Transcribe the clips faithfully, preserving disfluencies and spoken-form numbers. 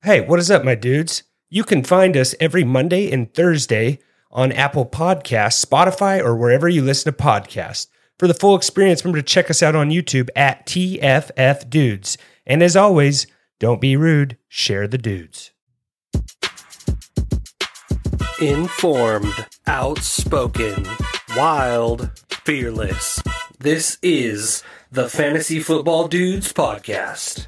Hey, what is up, my dudes? You can find us every Monday and Thursday on Apple Podcasts, Spotify, or wherever you listen to podcasts. For the full experience, remember to check us out on YouTube at T F F Dudes. And as always, don't be rude, share the dudes. Informed, outspoken, wild, fearless. This is the Fantasy Football Dudes Podcast.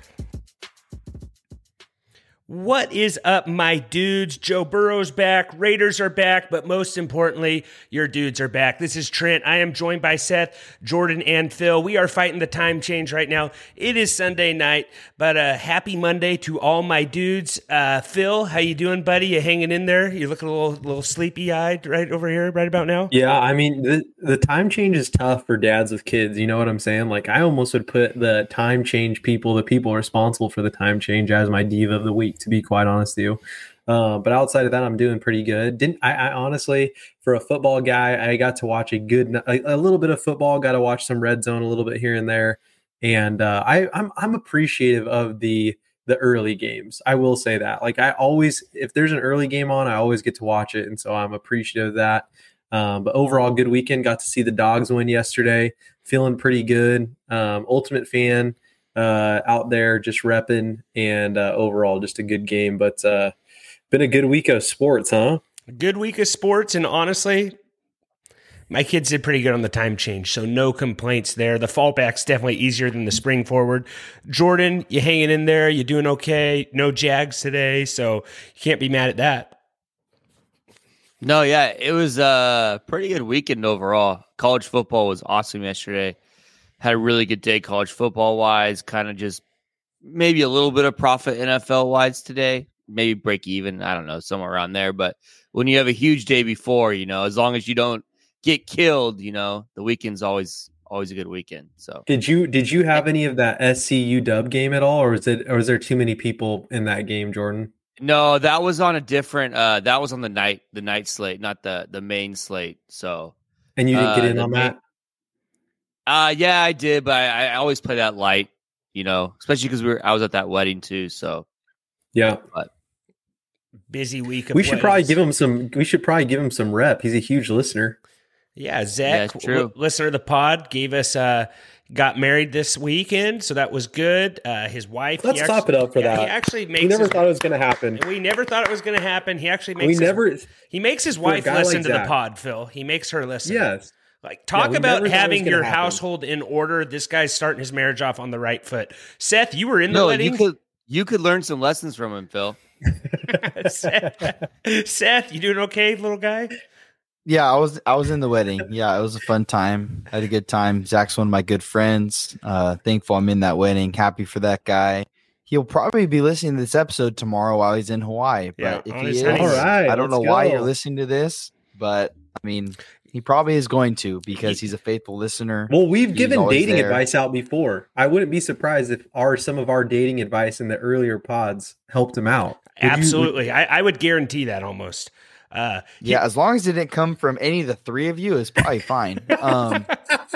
What is up, my dudes? Joe Burrow's back, Raiders are back, but most importantly, your dudes are back. This is Trent. I am joined by Seth, Jordan, and Phil. We are fighting the time change right now. It is Sunday night, but uh, happy Monday to all my dudes. Uh, Phil, how you doing, buddy? You hanging in there? You looking a little, little sleepy-eyed right over here right about now? Yeah, I mean, the, the time change is tough for dads with kids. You know what I'm saying? Like, I almost would put the time change people, the people responsible for the time change, as my diva of the week, to be quite honest with you. Uh, but outside of that, I'm doing pretty good. Didn't I, I honestly, for a football guy, I got to watch a good, a, a little bit of football, got to watch some red zone a little bit here and there. And uh, I, I'm, I'm appreciative of the, the early games. I will say that. Like, I always, if there's an early game on, I always get to watch it. And so I'm appreciative of that. Um, but overall, good weekend. Got to see the Dogs win yesterday. Feeling pretty good. Um, Ultimate fan. Uh, out there just repping, and uh, overall just a good game. But uh, been a good week of sports, huh? A good week of sports, and honestly, my kids did pretty good on the time change, so no complaints there. The fallback's definitely easier than the spring forward. Jordan, you hanging in there? You doing okay? No Jags today, so you can't be mad at that. No, yeah, it was a pretty good weekend overall. College football was awesome yesterday. Had a really good day college football-wise, kind of just maybe a little bit of profit N F L-wise today, maybe break even, I don't know, somewhere around there. But when you have a huge day before, you know, as long as you don't get killed, you know, the weekend's always always a good weekend. So did you did you have any of that S C U dub game at all, or is it or is there too many people in that game, Jordan? No, that was on a different uh, that was on the night the night slate, not the the main slate. So and you didn't uh, get in on main- that? Uh, yeah, I did, but I, I always play that light, you know, especially because we were I was at that wedding too. So, yeah, but busy week. Of we should weddings. probably give him some. We should probably give him some rep. He's a huge listener. Yeah, Zach, yeah, true. l- listener of the pod, gave us uh, got married this weekend, so that was good. Uh, his wife. Let's actually, top it up for yeah, that. He actually makes. We never his, thought it was going to happen. We never thought it was going to happen. He actually makes. We his, never. He makes his wife listen like to Zach. the pod. Phil, he makes her listen. Yes. Like, talk yeah, about having your happen. household in order. This guy's starting his marriage off on the right foot. Seth, you were in the no, wedding. You could, you could learn some lessons from him, Phil. Seth, Seth, you doing okay, little guy? Yeah, I was I was in the wedding. Yeah, it was a fun time. I had a good time. Zach's one of my good friends. Uh, thankful I'm in that wedding. Happy for that guy. He'll probably be listening to this episode tomorrow while he's in Hawaii. But Yeah, if on he his is, honeymoon. All right, I don't know let's why go. you're listening to this, but I mean, he probably is going to because he's a faithful listener. Well, we've He's given always dating there. advice out before. I wouldn't be surprised if our some of our dating advice in the earlier pods helped him out. Would Absolutely. You, I, I would guarantee that almost. Uh, Yeah, as long as it didn't come from any of the three of you, it's probably fine. Um,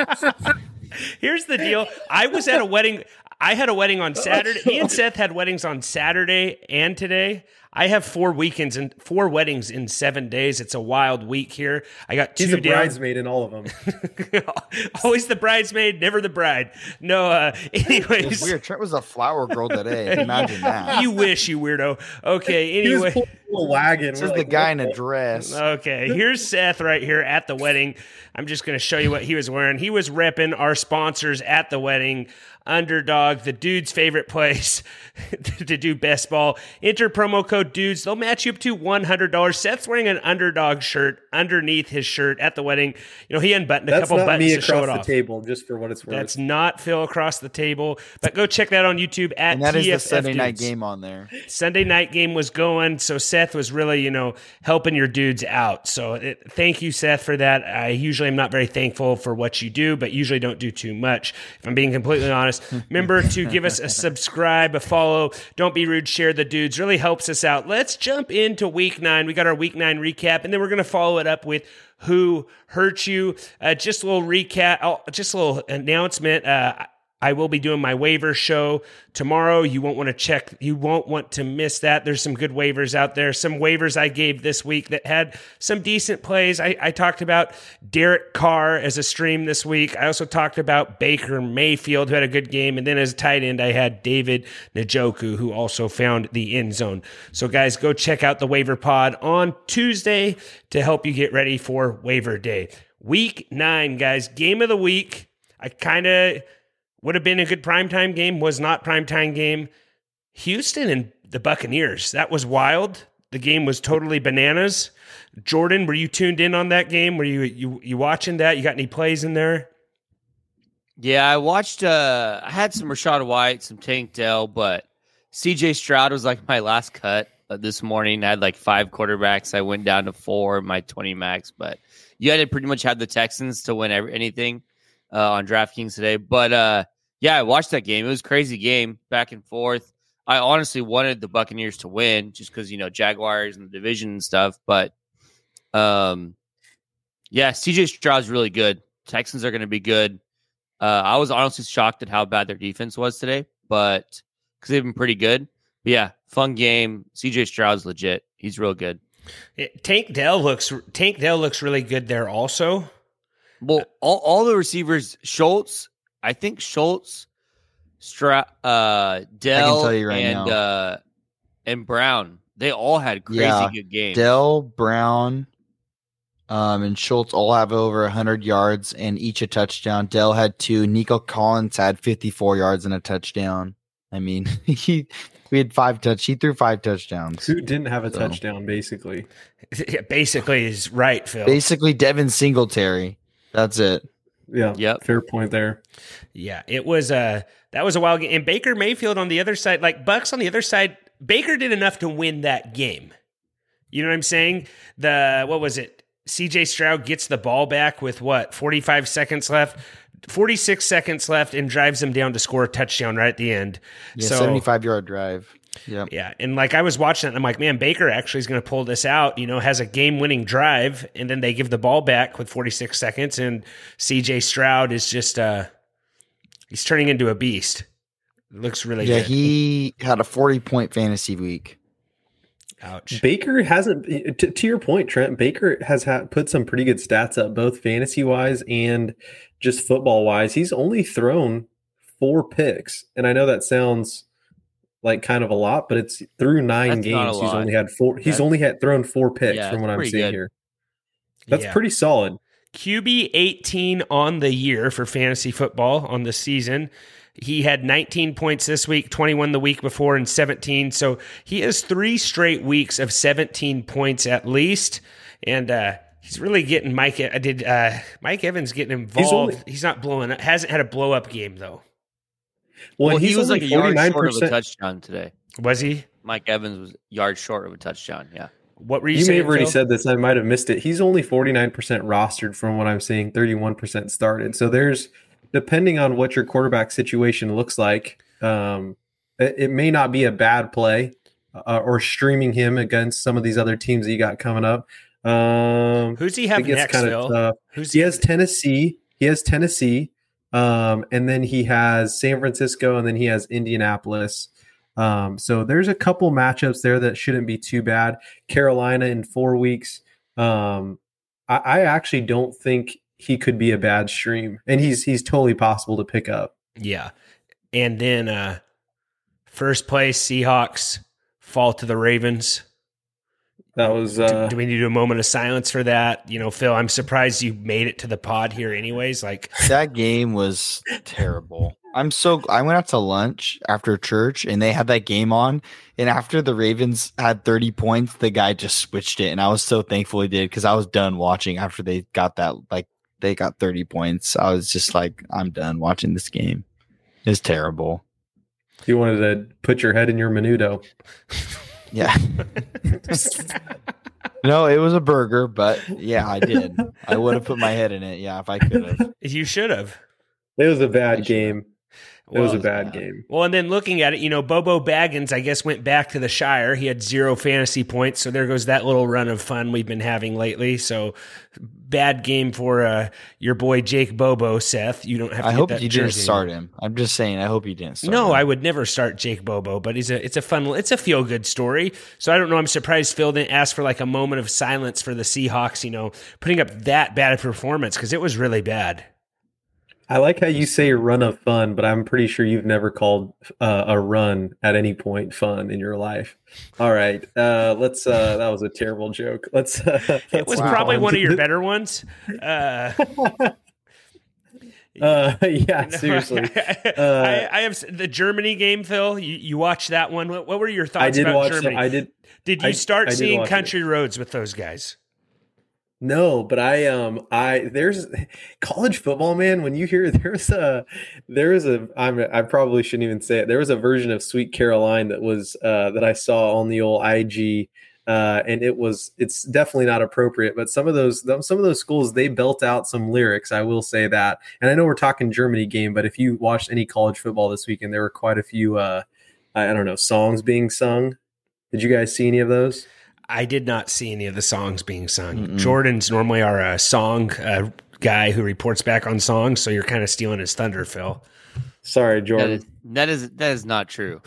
Here's the deal. I was at a wedding. I had a wedding on Saturday. Me and Seth had weddings on Saturday and today. I have four weekends and four weddings in seven days. It's a wild week here. I got two he's a down. bridesmaid in all of them. Always the bridesmaid, never the bride. No, uh, it's anyways. weird. Trent was a flower girl today. Imagine that. You wish, you weirdo. Okay, He was anyway. pulling a wagon. This We're is the like, guy what in a the- dress. Okay, here's Seth right here at the wedding. I'm just going to show you what he was wearing. He was repping our sponsors at the wedding. Underdog, the dude's favorite place to do best ball. Enter promo code dudes. They'll match you up to one hundred dollars. Seth's wearing an Underdog shirt underneath his shirt at the wedding. You know, he unbuttoned a That's couple not buttons me to show it across the off. table, just for what it's worth. That's not Phil across the table. But go check that on YouTube at And that is T F F the Sunday night Dudes. game on there. Sunday night game was going, so Seth was really, you know, helping your dudes out. So it, thank you, Seth, for that. I usually am not very thankful for what you do, but usually don't do too much, if I'm being completely honest. Remember to give us a subscribe, a follow. Don't be rude, share the dudes. Really helps us out. Let's jump into week nine. We got our week nine recap, and then we're going to follow it up with who hurt you. Uh, just a little recap, oh, just a little announcement. Uh, I will be doing my waiver show tomorrow. You won't want to check. You won't want to miss that. There's some good waivers out there. Some waivers I gave this week that had some decent plays. I, I talked about Derek Carr as a stream this week. I also talked about Baker Mayfield, who had a good game. And then as a tight end, I had David Njoku, who also found the end zone. So guys, go check out the waiver pod on Tuesday to help you get ready for waiver day. Week nine, guys, game of the week. I kind of... would have been a good primetime game, was not primetime game. Houston and the Buccaneers, that was wild. The game was totally bananas. Jordan, were you tuned in on that game? Were you you you watching that? You got any plays in there? Yeah, I watched, uh, I had some Rachaad White, some Tank Dell, but C J Stroud was like my last cut uh, this morning. I had like five quarterbacks. I went down to four in my twenty max, but you had to pretty much have the Texans to win every, anything. Uh, on DraftKings today. But, uh, yeah, I watched that game. It was a crazy game, back and forth. I honestly wanted the Buccaneers to win just because, you know, Jaguars and the division and stuff. But, um, yeah, C J Stroud's really good. Texans are going to be good. Uh, I was honestly shocked at how bad their defense was today, but because they've been pretty good. But, yeah, fun game. C J Stroud's legit. He's real good. It, Tank Dell looks Tank Dell looks really good there also. Well, all, all the receivers, Schultz, I think Schultz, Stra- uh, Dell, right and now. uh, and Brown, they all had crazy Yeah. good games. Dell, Brown, um, and Schultz all have over one hundred yards and each a touchdown. Dell had two. Nico Collins had fifty-four yards and a touchdown. I mean, he we had five touch. He threw five touchdowns. Who didn't have a So. touchdown, basically? Yeah, basically is right, Phil. Basically, Devin Singletary. That's it. Yeah, Yep. fair point there. Yeah, it was a that was a wild game. And Baker Mayfield on the other side, like Bucks on the other side, Baker did enough to win that game. You know what I'm saying? The what was it? C J Stroud gets the ball back with what, forty-five seconds left, forty-six seconds left, and drives them down to score a touchdown right at the end. Yeah, so seventy-five yard drive. Yeah. Yeah, and like I was watching it, and I'm like, man, Baker actually is going to pull this out. You know, has a game-winning drive, and then they give the ball back with forty-six seconds, and C J Stroud is just uh, he's turning into a beast. It looks really Yeah, good. he had a forty point fantasy week. Ouch. Baker hasn't, to, to your point, Trent, Baker has ha- put some pretty good stats up, both fantasy-wise and just football-wise. He's only thrown four picks, and I know that sounds like kind of a lot, but it's through nine That's not a games. He's lot. only had four. He's That's- only had thrown four picks Yeah, from what that's I'm pretty seeing good. here. That's Yeah. pretty solid. Q B eighteen on the year for fantasy football on the season. He had nineteen points this week, twenty-one the week before, and seventeen. So he has three straight weeks of seventeen points at least. And uh, he's really getting Mike. I did uh, Mike Evans getting involved. He's, He's only- not blowing up. Hasn't had a blow up game though. Well, Well, he's he was only like a yard short of a forty-nine percent. touchdown today. Was he? Mike Evans was yards short of a touchdown. Yeah. What were you, You may saying? have already Phil? said this. I might have missed it. He's only forty-nine percent rostered from what I'm seeing, thirty-one percent started. So there's, depending on what your quarterback situation looks like, um, it, it may not be a bad play uh, or streaming him against some of these other teams that you got coming up. Um, Who's he it have gets next, kinda Phil? tough. Who's He has Tennessee. He has Tennessee. Um, and then he has San Francisco, and then he has Indianapolis. Um, so there's a couple matchups there that shouldn't be too bad. Carolina in four weeks. Um, I, I actually don't think he could be a bad stream, and he's he's totally possible to pick up. Yeah. And then uh, first place Seahawks fall to the Ravens. That was Do- uh, do, we need to do a moment of silence for that? You know, Phil, I'm surprised you made it to the pod here anyways. Like, That game was terrible. I'm so I went out to lunch after church and they had that game on, and after the Ravens had thirty points, the guy just switched it, and I was so thankful he did because I was done watching after they got that like they got thirty points. I was just like, I'm done watching this game. It's terrible. you wanted to put your head in your menudo. Yeah. No, it was a burger, but yeah, I did. I would have put my head in it, yeah, if I could have. you should have. It was a bad I should've. game. It was a Well, bad bad. game. Well, and then looking at it, you know, Bobo Baggins, I guess, went back to the Shire. He had zero fantasy points. So there goes that little run of fun we've been having lately. So bad game for uh, your boy Jake Bobo, Seth. You don't have to I get hope that you jersey didn't start him. I'm just saying. I hope you didn't start No, him. I would never start Jake Bobo, but he's a it's a fun it's a feel good story. So I don't know. I'm surprised Phil didn't ask for like a moment of silence for the Seahawks. You know, putting up that bad a performance because it was really bad. I like how you say run of fun, but I'm pretty sure you've never called uh, a run at any point fun in your life. All right, uh, let's. Uh, that was a terrible joke. Let's. Uh, It let's was move probably on one to of your the- better ones. Uh, Uh, yeah, No, seriously. I, Uh, I, I have the Germany game, Phil. You, you watched that one. What, what were your thoughts I did about watch. Germany? The, I did. did you I- start I did seeing watch it. country roads with those guys? No, but I um I there's college football, man. When you hear there's a there is a I'm I probably shouldn't even say it. There was a version of Sweet Caroline that was uh that I saw on the old I G. Uh, and it was it's definitely not appropriate, but some of those some of those schools, they belt out some lyrics. I will say that. And I know we're talking Germany game, but if you watched any college football this weekend, there were quite a few uh I, I don't know songs being sung. Did you guys see any of those? I did not see any of the songs being sung. Mm-mm. Jordan's normally our uh, song uh, guy who reports back on songs, so you're kind of stealing his thunder, Phil. Sorry, That Jordan. is, that is that is not true.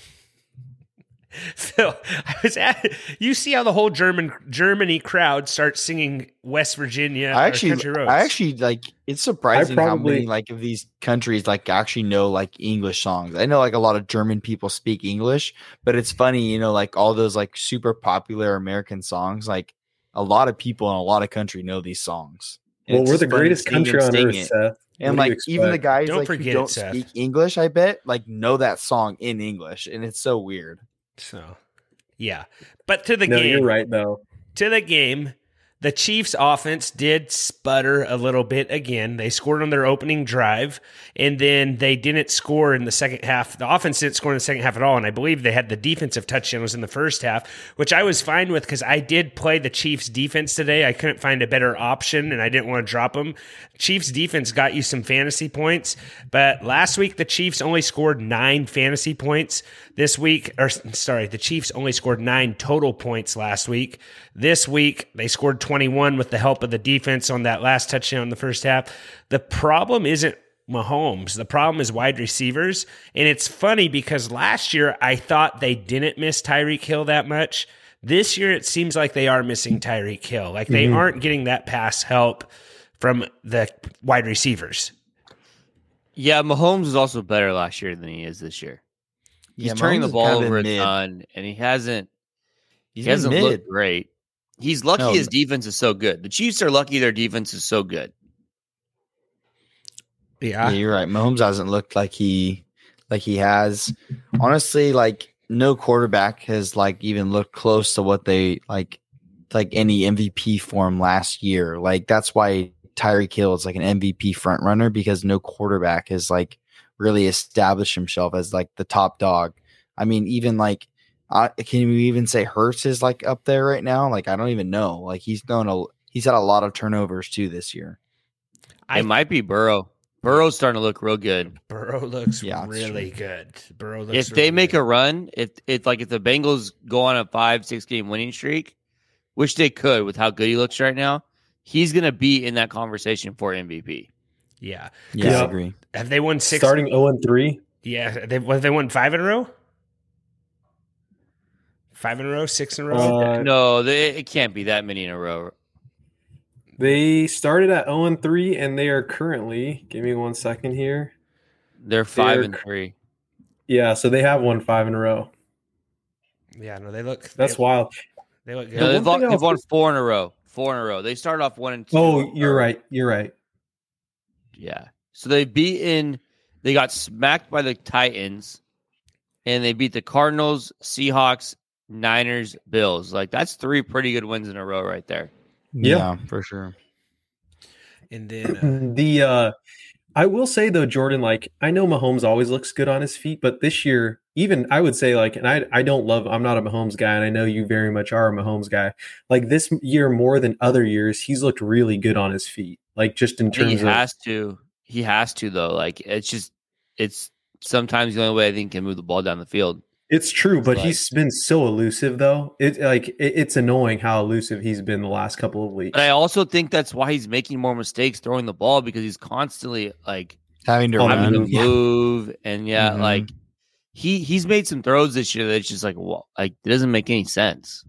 Phil, I was at. You see how the whole German Germany crowd starts singing West Virginia. I or actually, Country Roads. I actually like. It's surprising how probably- many like of these countries like actually know like English songs. I know like a lot of German people speak English, but it's funny, you know, like all those like super popular American songs. Like a lot of people in a lot of country know these songs. And Well, it's we're just the fun to greatest sing country and on sing earth, it. Seth. And What do you like even the expect? guys Don't like who forget it, don't Seth. speak English, I bet like know that song in English, and it's so weird. So, yeah. But to the No, game. you're right though. To the game, the Chiefs offense did sputter a little bit again. They scored on their opening drive, and then they didn't score in the second half. The offense didn't score in the second half at all, and I believe they had the defensive touchdown was in the first half, which I was fine with because I did play the Chiefs defense today. I couldn't find a better option, and I didn't want to drop them. Chiefs defense got you some fantasy points, but last week the Chiefs only scored nine fantasy points. This week, or sorry, the Chiefs only scored nine total points last week. This week, they scored twenty-one with the help of the defense on that last touchdown in the first half. The problem isn't Mahomes. The problem is wide receivers. And it's funny because last year I thought they didn't miss Tyreek Hill that much. This year it seems like they are missing Tyreek Hill. Like they Mhm. aren't getting that pass help from the wide receivers. Yeah, Mahomes was also better last year than he is this year. He's Yeah, turning Mahomes the has ball kind of over a been mid. ton, and he hasn't He's he hasn't been looked mid. great. He's lucky No. his defense is so good. The Chiefs are lucky their defense is so good. Yeah. Yeah, you're right. Mahomes hasn't looked like he like he has. Honestly, like no quarterback has like even looked close to what they like like any M V P form last year. Like that's why Tyreek Hill is like an M V P front runner because no quarterback has like really established himself as like the top dog. I mean, even like uh, can we even say Hurts is like up there right now? Like I don't even know. Like he's thrown a he's had a lot of turnovers too this year. I- It might be Burrow. Burrow's starting to look real good. Burrow looks Yeah, it's really good. Burrow looks If really they make good. a run, if if like if the Bengals go on a five, six game winning streak, which they could with how good he looks right now, he's gonna be in that conversation for M V P. Yeah. Yeah, Yeah. I agree. Have they won six? Starting zero and three. Yeah. They, have they won five in a row? Five in a row? Six in a row? Uh, No, they, it can't be that many in a row. They started at zero and three, and they are currently. Give me one second here. They're five They're- and three. Yeah, so they have won five in a row. Yeah, no, they look. That's they, wild. They look No, good. The they've, one won, thing I they've was- won four in a row. Four in a row. They started off one and two. Oh, you're or- right. You're right. Yeah. So they beaten. They got smacked by the Titans, and they beat the Cardinals, Seahawks, Niners, Bills. Like that's three pretty good wins in a row right there. Yeah. Yeah, for sure. And then uh, The uh I will say though, Jordan, like I know Mahomes always looks good on his feet, but this year, even I would say like, and I I don't love, I'm not a Mahomes guy, and I know you very much are a Mahomes guy. Like this year more than other years, he's looked really good on his feet. Like just in I think he terms of has to. He has to though. Like it's just it's sometimes the only way I think he can move the ball down the field. It's true, but Like- he's been so elusive, though. It like it, it's annoying how elusive he's been the last couple of weeks. But I also think that's why he's making more mistakes throwing the ball because he's constantly like Having to On the having to run. move. move, and yeah, Mhm. like he he's made some throws this year that's just like well, like it doesn't make any sense.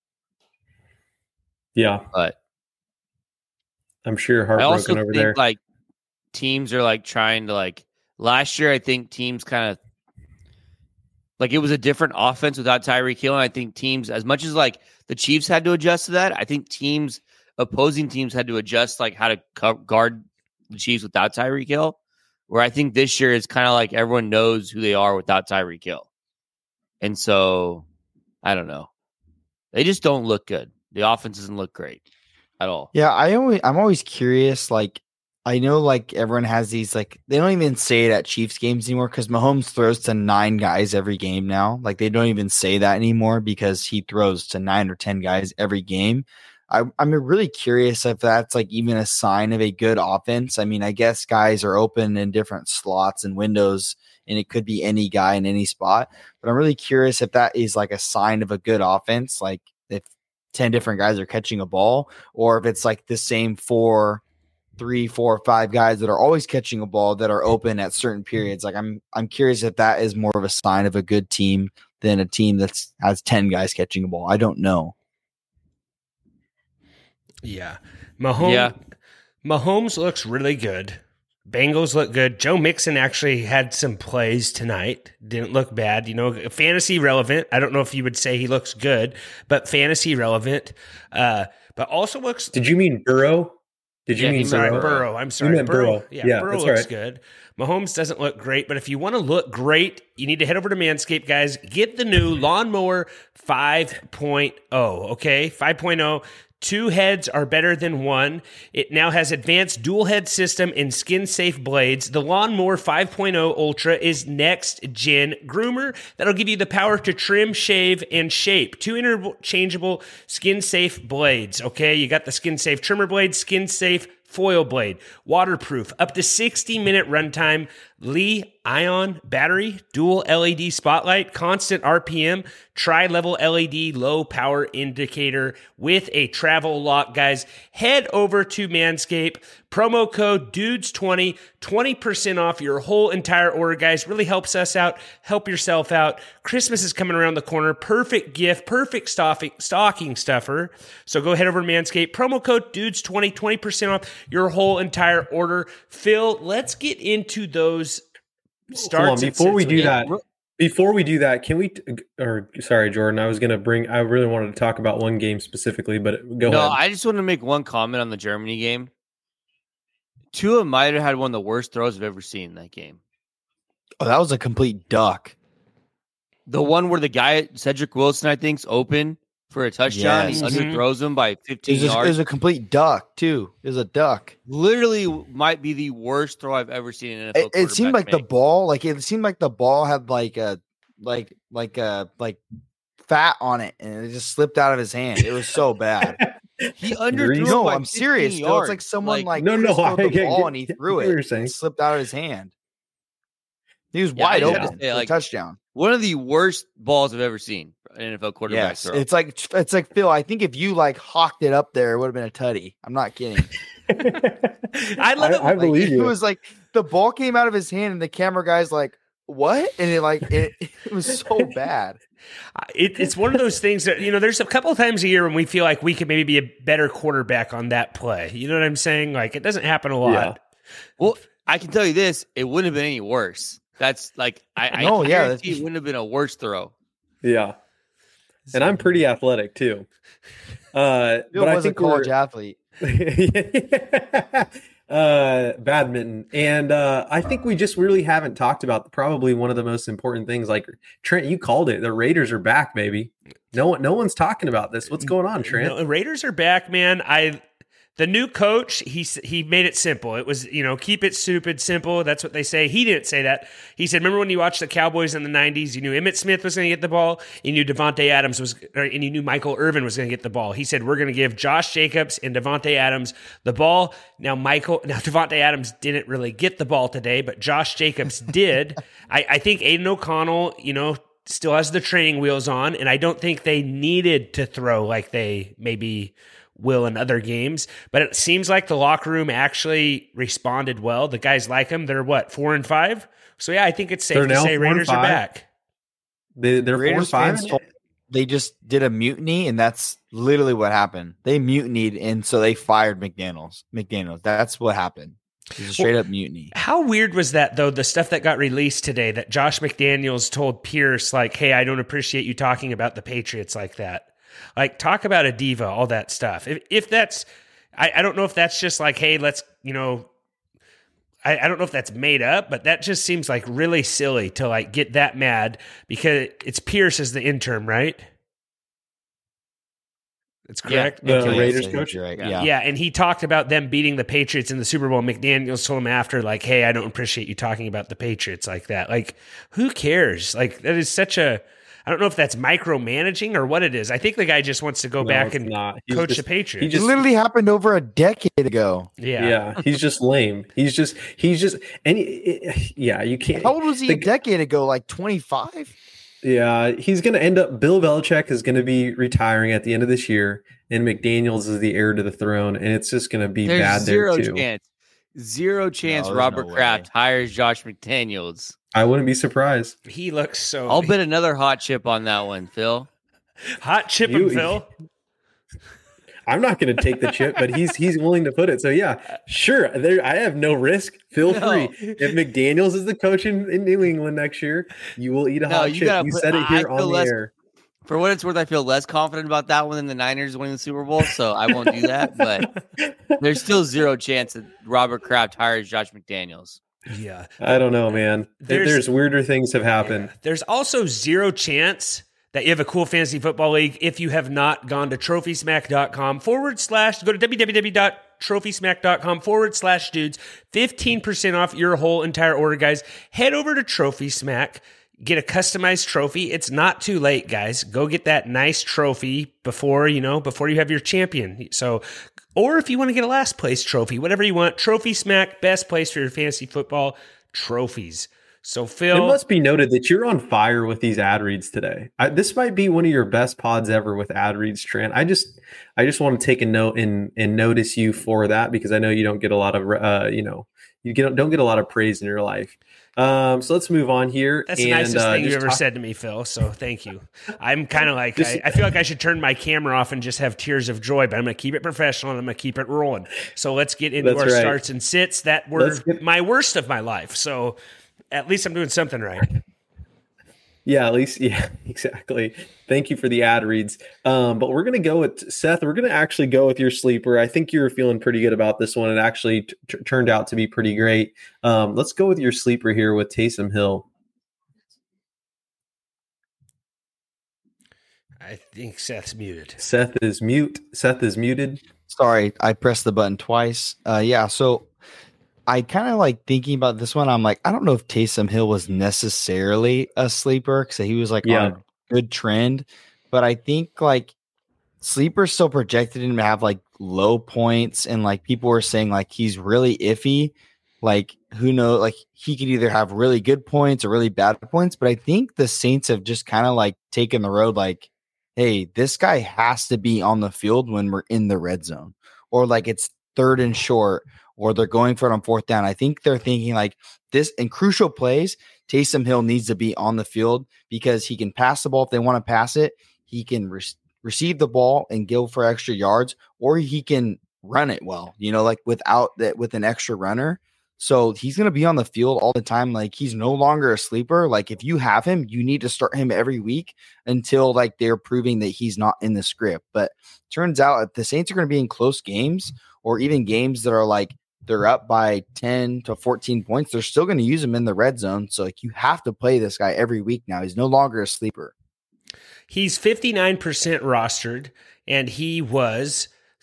Yeah, But I'm sure I also heartbroken over think there. like teams are like trying to like last year. I think teams kind of like it was a different offense without Tyreek Hill, and I think teams as much as like the Chiefs had to adjust to that. I think teams opposing teams had to adjust like how to co- guard the Chiefs without Tyreek Hill. Where I think this year is kind of like everyone knows who they are without Tyreek Hill, and so I don't know. They just don't look good. The offense doesn't look great at all. Yeah, I always I'm always curious. Like, I know like everyone has these like they don't even say it at Chiefs games anymore because Mahomes throws to nine guys every game now. Like they don't even say that anymore because he throws to nine or ten guys every game. I, I'm really curious if that's like even a sign of a good offense. I mean, I guess guys are open in different slots and windows, and it could be any guy in any spot. But I'm really curious if that is like a sign of a good offense. Like if ten different guys are catching a ball, or if it's like the same four, three, four, five guys that are always catching a ball that are open at certain periods. Like I'm, I'm curious if that is more of a sign of a good team than a team that's has ten guys catching a ball. I don't know. Yeah. Mahomes, Yeah. Mahomes looks really good. Bengals look good. Joe Mixon actually had some plays tonight. Didn't look bad. You know, fantasy relevant. I don't know if you would say he looks good, but fantasy relevant. Uh, but also looks. Did you mean Burrow? Did you Yeah, mean he Sorry, Burrow. Burrow. I'm sorry, meant Burrow. Burrow. Yeah, Yeah, Burrow that's looks all right. good. Mahomes doesn't look great, but if you want to look great, you need to head over to Manscaped, guys. Get the new Lawnmower five point oh, okay? five point oh. Two heads are better than one. It now has advanced dual head system and skin safe blades. The Lawnmower five point oh Ultra is next gen groomer that'll give you the power to trim, shave, and shape. Two interchangeable skin safe blades. Okay, you got the skin safe trimmer blade, skin safe foil blade, waterproof, up to sixty minute runtime, Li ion battery, dual L E D spotlight, constant R P M, tri-level L E D low power indicator with a travel lock. Guys, head over to Manscaped, promo code dudes twenty, twenty percent off your whole entire order, guys. Really helps us out, help yourself out. Christmas is coming around the corner. Perfect gift, perfect stocking, stocking stuffer. So go head over to Manscaped, promo code dudes twenty, twenty percent off your whole entire order. Phil, let's get into those starts. Hold on, and before we sits. do Yeah. that, before we do that, can we? Or sorry, Jordan, I was going to bring. I really wanted to talk about one game specifically, but go no, ahead. I just want to make one comment on the Germany game. Tua might have had one of the worst throws I've ever seen in that game. Oh, that was a complete duck. The one where the guy, Cedric Wilson, I think, is open for a touchdown. Yes. He Mhm. underthrows him by It fifteen was, a, it yards. was a complete duck too. It was a duck. Literally might be the worst throw I've ever seen in an N F L It, it seemed quarterback like the make. ball, like it seemed like the ball had like a like like a like fat on it, and it just slipped out of his hand. It was so bad. He underthrew Grease? him No, by I'm serious. fifteen Though. It's like yards. someone like, No, no, crisscrossed I the get- ball get- and he get threw what it. you're saying. It slipped out of his hand. He was Yeah, I wide just open. gotta say, for a like, touchdown. one of the worst balls I've ever seen an N F L quarterback Yes, throw. it's like it's like Phil. I think if you like hawked it up there, it would have been a tutty. I'm not kidding. I love it. I Like, believe it you. was like the ball came out of his hand, and the camera guy's like, "What?" And it like it, it was so bad. It, it's one of those things that, you know, there's a couple of times a year when we feel like we could maybe be a better quarterback on that play. You know what I'm saying? Like, it doesn't happen a lot. Yeah. Well, I can tell you this: it wouldn't have been any worse. That's like I, No, I yeah, guarantee that's- it wouldn't have been a worse throw. Yeah, and I'm pretty athletic too. Uh, Phil but I was a think college we're, athlete. uh, badminton, and uh, I think we just really haven't talked about probably one of the most important things. Like Trent, you called it. The Raiders are back, baby. No one, no one's talking about this. What's going on, Trent? No, Raiders are back, man. I the new coach, he s- he made it simple. It was, you know, keep it stupid simple. That's what they say. He didn't say that. He said, remember when you watched the Cowboys in the nineties, you knew Emmitt Smith was going to get the ball, you knew Devontae Adams was, or, and you knew Michael Irvin was going to get the ball. He said, we're going to give Josh Jacobs and Devontae Adams the ball. Now Michael, now Devontae Adams didn't really get the ball today, but Josh Jacobs did. I, I think Aiden O'Connell, you know, still has the training wheels on, and I don't think they needed to throw like they maybe will in other games. But it seems like the locker room actually responded well. The guys like him. They're what, four and five? So yeah, I think it's safe They're to now say four and Raiders are five. back. They, they're Raiders four and fans five. told- they just did a mutiny, and that's literally what happened. They mutinied, and so they fired McDaniels. McDaniels. That's what happened. It was a straight Well, up mutiny. How weird was that, though, the stuff that got released today that Josh McDaniels told Pierce, like, hey, I don't appreciate you talking about the Patriots like that. Like, talk about a diva, all that stuff. If, if that's, I, I don't know if that's just like, hey, let's, you know, I, I don't know if that's made up, but that just seems like really silly to like get that mad because it's Pierce as the interim, right? That's correct. The Okay, Raiders so coach? you're right. Yeah. Yeah. Yeah, and he talked about them beating the Patriots in the Super Bowl. McDaniels told him after, like, hey, I don't appreciate you talking about the Patriots like that. Like, who cares? Like, that is such a, I don't know if that's micromanaging or what it is. I think the guy just wants to go No, back it's and not. He's coach just- the Patriots. he It just- literally happened over a decade ago. yeah. Yeah. he's just lame. He's just he's just any yeah, you can't. How old was he the- a decade ago? Like twenty-five? Yeah, he's going to end up. Bill Belichick is going to be retiring at the end of this year, and McDaniels is the heir to the throne, and it's just going to be There's bad zero there too. chance. Zero chance No, there's Robert no way. Kraft hires Josh McDaniels. I wouldn't be surprised. He looks so I'll bet another hot chip on that one, Phil. hot chip You- him, Phil. I'm not going to take the chip, but he's he's willing to put it. So yeah, sure. There, I have no risk. Feel No. free. If McDaniels is the coach in, in New England next year, you will eat a No, hot you chip. gotta You put- said it I here feel on the less- air. For what it's worth, I feel less confident about that one than the Niners winning the Super Bowl, so I won't do that. But there's still zero chance that Robert Kraft hires Josh McDaniels. Yeah. I don't know, man. There- There's- There's, weirder things have happened. Yeah. There's also zero chance that you have a cool fantasy football league if you have not gone to trophysmack.com forward slash, go to www.trophysmack.com forward slash dudes, fifteen percent off your whole entire order, guys. Head over to Trophy Smack. Get a customized trophy. It's not too late, guys. Go get that nice trophy before, you know, before you have your champion. So, or if you want to get a last place trophy, whatever you want, Trophy Smack, best place for your fantasy football trophies. So, Phil. It must be noted that you're on fire with these ad reads today. I, this might be one of your best pods ever with ad reads, Trent. I just, I just want to take a note and and notice you for that because I know you don't get a lot of, uh, you know, you get don't get a lot of praise in your life. Um, so let's move on here. That's the and, nicest uh, thing you just ever talk- said to me, Phil. So thank you. I'm kind of like, Just- I, I feel like I should turn my camera off and just have tears of joy, but I'm going to keep it professional and I'm going to keep it rolling. So let's get into That's our right. starts and sits. That were Let's get- my worst of my life. So at least I'm doing something right. Yeah, at least, yeah, exactly. Thank you for the ad reads. Um, but we're going to go with Seth. We're going to actually go with your sleeper. I think you were feeling pretty good about this one. It actually t- t- turned out to be pretty great. Um, let's go with your sleeper here with Taysom Hill. I think Seth's muted. Seth is mute. Seth is muted. Sorry, I pressed the button twice. Uh, yeah, so I kind of like thinking about this one. I'm like, I don't know if Taysom Hill was necessarily a sleeper because he was like Yeah. on a good trend, but I think like sleepers still projected him to have like low points, and like people were saying like he's really iffy. Like who knows? Like he could either have really good points or really bad points. But I think the Saints have just kind of like taken the road like, hey, this guy has to be on the field when we're in the red zone, or like it's third and short, or they're going for it on fourth down. I think they're thinking like this in crucial plays, Taysom Hill needs to be on the field because he can pass the ball if they want to pass it. He can re- receive the ball and go for extra yards, or he can run it well, you know, like without that, with an extra runner. So he's going to be on the field all the time. Like he's no longer a sleeper. Like if you have him, you need to start him every week until like they're proving that he's not in the script. But turns out if the Saints are going to be in close games or even games that are like they're up by ten to fourteen points, they're still going to use him in the red zone. So like you have to play this guy every week now. He's no longer a sleeper. He's fifty-nine percent rostered, and he was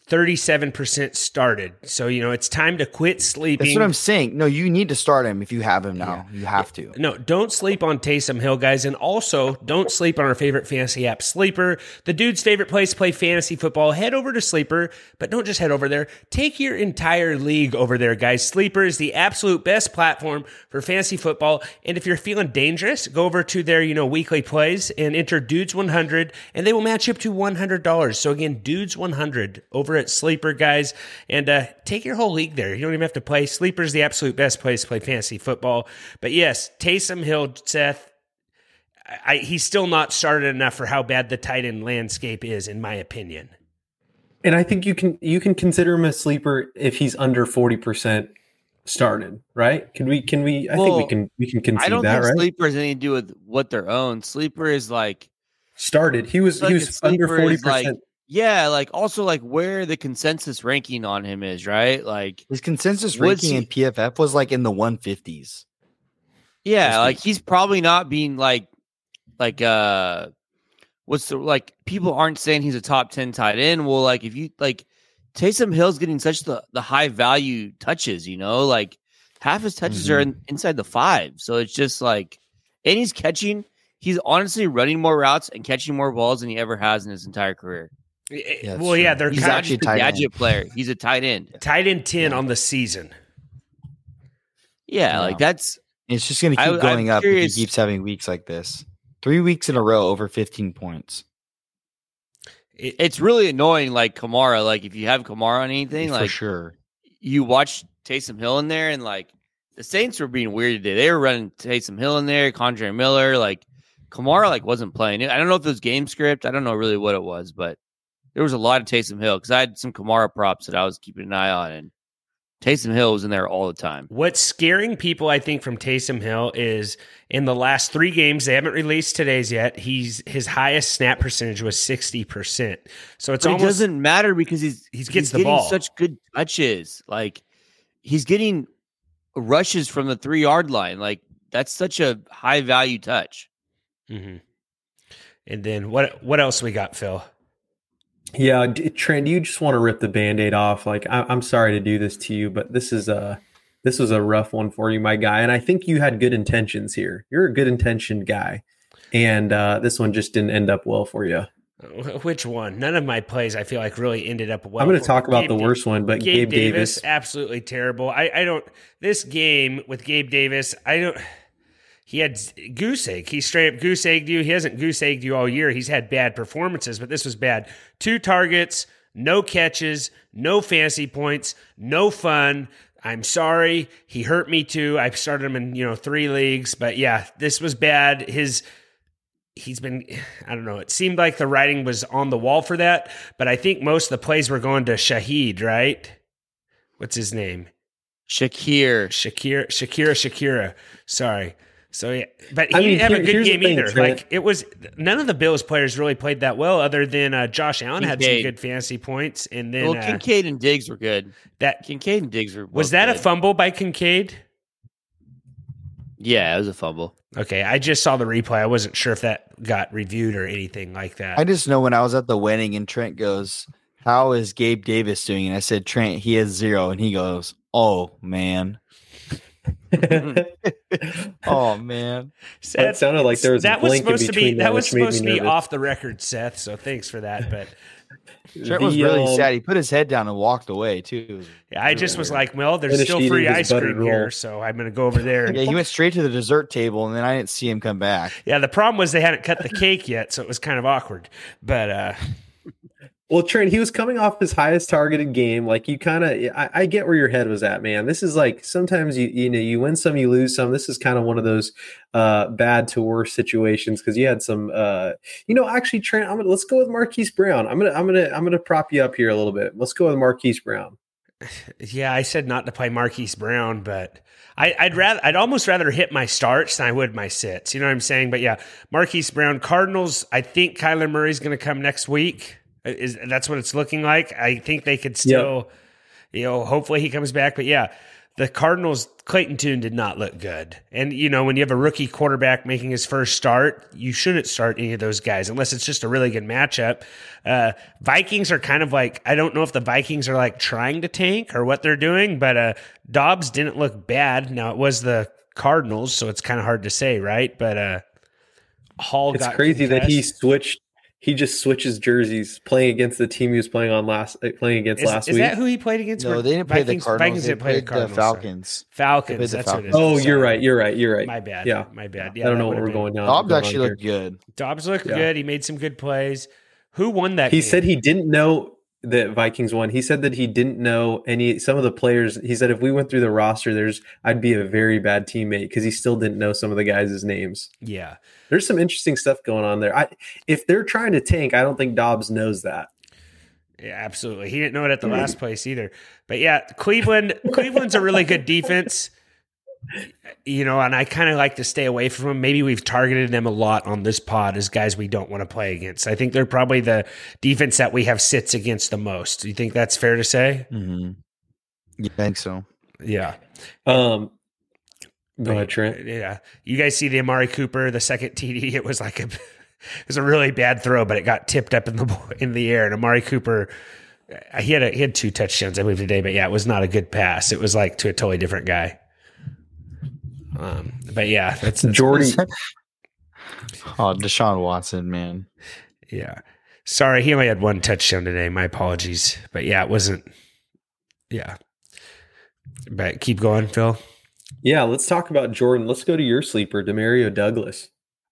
thirty-seven percent started. So, you know, it's time to quit sleeping. That's what I'm saying. No, you need to start him if you have him now. Yeah. You have to. No, don't sleep on Taysom Hill, guys. And also, don't sleep on our favorite fantasy app, Sleeper. The dude's favorite place to play fantasy football. Head over to Sleeper, but don't just head over there. Take your entire league over there, guys. Sleeper is the absolute best platform for fantasy football. And if you're feeling dangerous, go over to their, you know, weekly plays and enter Dudes one hundred, and they will match you up to one hundred dollars. So again, Dudes one hundred over at Sleeper, guys, and uh, take your whole league there. You don't even have to play. Sleeper is the absolute best place to play fantasy football. But yes, Taysom Hill, Seth, I, he's still not started enough for how bad the tight end landscape is, in my opinion. And I think you can you can consider him a sleeper if he's under forty percent started, right? Can we can we I well, think we can we can concede I don't that, think right? sleeper has anything to do with what they're owned. Sleeper is like started. He was like he was under forty percent. Like, yeah, like also like where the consensus ranking on him is, right? Like his consensus ranking he, in P F F was like in the one fifties. Yeah, like he's probably not being like like uh what's the like people aren't saying he's a top ten tight end. Well, like if you like Taysom Hill's getting such the, the high value touches, you know, like half his touches mm-hmm. are in, inside the five. So it's just like, and he's catching, he's honestly running more routes and catching more balls than he ever has in his entire career. Yeah, well, yeah, they're he's kind actually a gadget player. He's a tight end. Tight end ten yeah. on the season. Yeah, yeah, like that's. It's just going to keep I, going I'm up curious. if he keeps having weeks like this. Three weeks in a row over fifteen points. It, it's really annoying, like Kamara. Like if you have Kamara on anything, For like sure, you watch Taysom Hill in there, and like the Saints were being weird today. They were running Taysom Hill in there, Condre Miller, like Kamara, like wasn't playing it. I don't know if it was game script. I don't know really what it was, but there was a lot of Taysom Hill because I had some Kamara props that I was keeping an eye on, and Taysom Hill was in there all the time. What's scaring people, I think, from Taysom Hill is in the last three games, they haven't released today's yet. He's his highest snap percentage was sixty percent. So it's but almost it doesn't matter because he's he's gets he's the getting ball. Such good touches. Like he's getting rushes from the three yard line. Like that's such a high value touch. Mm-hmm. And then what what else we got, Phil? Yeah, Trent, you just want to rip the Band-Aid off. Like, I, I'm sorry to do this to you, but this is a this was a rough one for you, my guy. And I think you had good intentions here. You're a good intentioned guy, and uh, this one just didn't end up well for you. Which one? None of my plays I feel like really ended up well. I'm going to talk about Gabe the worst da- one, but Gabe, Gabe Davis, Davis, absolutely terrible. I, I don't. This game with Gabe Davis, I don't. He had goose egg. He straight up goose egged you. He hasn't goose egged you all year. He's had bad performances, but this was bad. Two targets, no catches, no fantasy points, no fun. I'm sorry. He hurt me too. I started him in, you know, three leagues, but yeah, this was bad. His, he's been, I don't know. It seemed like the writing was on the wall for that, but I think most of the plays were going to Shaheed, right? What's his name? Shakir. Shakira, Shakira, Shakira. Sorry. So yeah, but he I mean, didn't have here, a good game thing, either. Trent. Like it was, none of the Bills players really played that well, other than uh, Josh Allen Kincaid. had some good fantasy points, and then well, uh, Kincaid and Diggs were good. That Kincaid and Diggs were was that good. a fumble by Kincaid? Yeah, it was a fumble. Okay, I just saw the replay. I wasn't sure if that got reviewed or anything like that. I just know when I was at the wedding and Trent goes, "How is Gabe Davis doing?" And I said, "Trent, he has zero," and he goes, "Oh man." Oh man, Seth, that sounded like there was that a was blink supposed in to be between that there, was which made supposed to me be nervous. off the record, Seth. So thanks for that. But Trent was The, really um, sad. He put his head down and walked away too. yeah, I just was like, well, there's Finished still free eating his ice buttered cream here, roll. so I'm going to go over there. And, Yeah, he went straight to the dessert table, and then I didn't see him come back. yeah, the problem was they hadn't cut the cake yet, so it was kind of awkward. But uh, Well, Trent, he was coming off his highest targeted game. Like you kind of, I, I get where your head was at, man. This is like sometimes you you know you win some, you lose some. This is kind of one of those uh, bad to worse situations because you had some. Uh, you know, actually, Trent, I'm gonna let's go with Marquise Brown. I'm gonna I'm gonna I'm gonna prop you up here a little bit. Let's go with Marquise Brown. yeah, I said not to play Marquise Brown, but I, I'd rather, I'd almost rather hit my starts than I would my sits. You know what I'm saying? But yeah, Marquise Brown, Cardinals. I think Kyler Murray's going to come next week. Is that's what it's looking like. I think they could still, yep. you know, hopefully he comes back. But yeah, the Cardinals, Clayton Tune did not look good. And, you know, when you have a rookie quarterback making his first start, you shouldn't start any of those guys unless it's just a really good matchup. Uh, Vikings are kind of like, I don't know if the Vikings are like trying to tank or what they're doing, but uh, Dobbs didn't look bad. Now, it was the Cardinals, so it's kind of hard to say, right? But uh, Hall It's got crazy that he concussed. switched. He just switches jerseys, playing against the team he was playing on last, uh, playing against Is, last is week. that who he played against? No, Were they didn't play the Vikings- Cardinals. Vikings They didn't play the played the Cardinals. sorry. Falcons. Falcons. They played the That's what it is. oh, Sorry. you're right. You're right. You're right. My bad. Yeah. My bad. I Yeah, don't that know what would've we're been- going down. Dobbs going on actually here. looked good. Dobbs looked Yeah. good. He made some good plays. Who won that He game? said he didn't know that Vikings won. He said that he didn't know any some of the players. He said if we went through the roster, there's I'd be a very bad teammate because he still didn't know some of the guys' names. Yeah. There's some interesting stuff going on there. I if they're trying to tank, I don't think Dobbs knows that. Yeah, absolutely. He didn't know it at the last place either. But yeah, Cleveland, Cleveland's a really good defense. You know, and I kind of like to stay away from them. Maybe we've targeted them a lot on this pod as guys we don't want to play against. I think they're probably the defense that we have sits against the most. Do you think that's fair to say? Mm-hmm. Yeah, I think so. Yeah. Um, go ahead, Trent. Yeah. You guys see the Amari Cooper, the second T D? It was like a, it was a really bad throw, but it got tipped up in the in the air. And Amari Cooper, he had a, he had two touchdowns, I believe, today. But yeah, it was not a good pass. It was like to a totally different guy. Um, but yeah, that's, that's Jordy. Oh, Deshaun Watson, man. yeah. Sorry, he only had one touchdown today. My apologies. But yeah, it wasn't. Yeah. But keep going, Phil. Yeah, let's talk about Jordan. Let's go to your sleeper, Demario Douglas.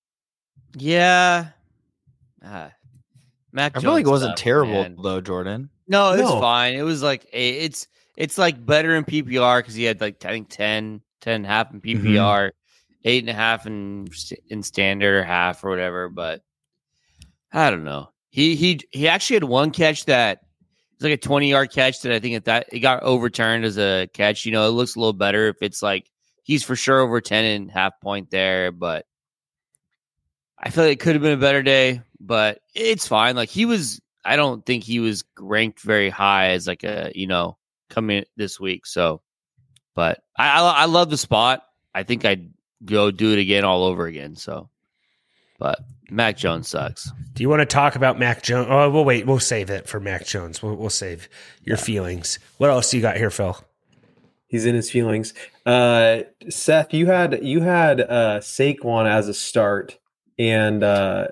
Yeah. Uh, Mac I feel like it Jones wasn't stuff, terrible man. though, Jordan. No, it was No. fine. It was like a- it's it's like better in P P R because he had like I think ten, ten and a half in P P R, eight and a half in in standard or half or whatever. But I don't know. He he he actually had one catch that it's like a twenty yard catch that I think at that it got overturned as a catch. You know, it looks a little better if it's like he's for sure over ten and a half point there, but I feel like it could have been a better day, but it's fine. Like he was, I don't think he was ranked very high as like a, you know, coming this week. So, but I, I, I love the spot. I think I'd go do it again all over again. So, but Mac Jones sucks. Do you want to talk about Mac Jones? Oh, we'll wait. We'll save it for Mac Jones. We'll, we'll save your feelings. What else you got here, Phil? He's in his feelings. Uh, Seth, you had you had uh, Saquon as a start, and uh,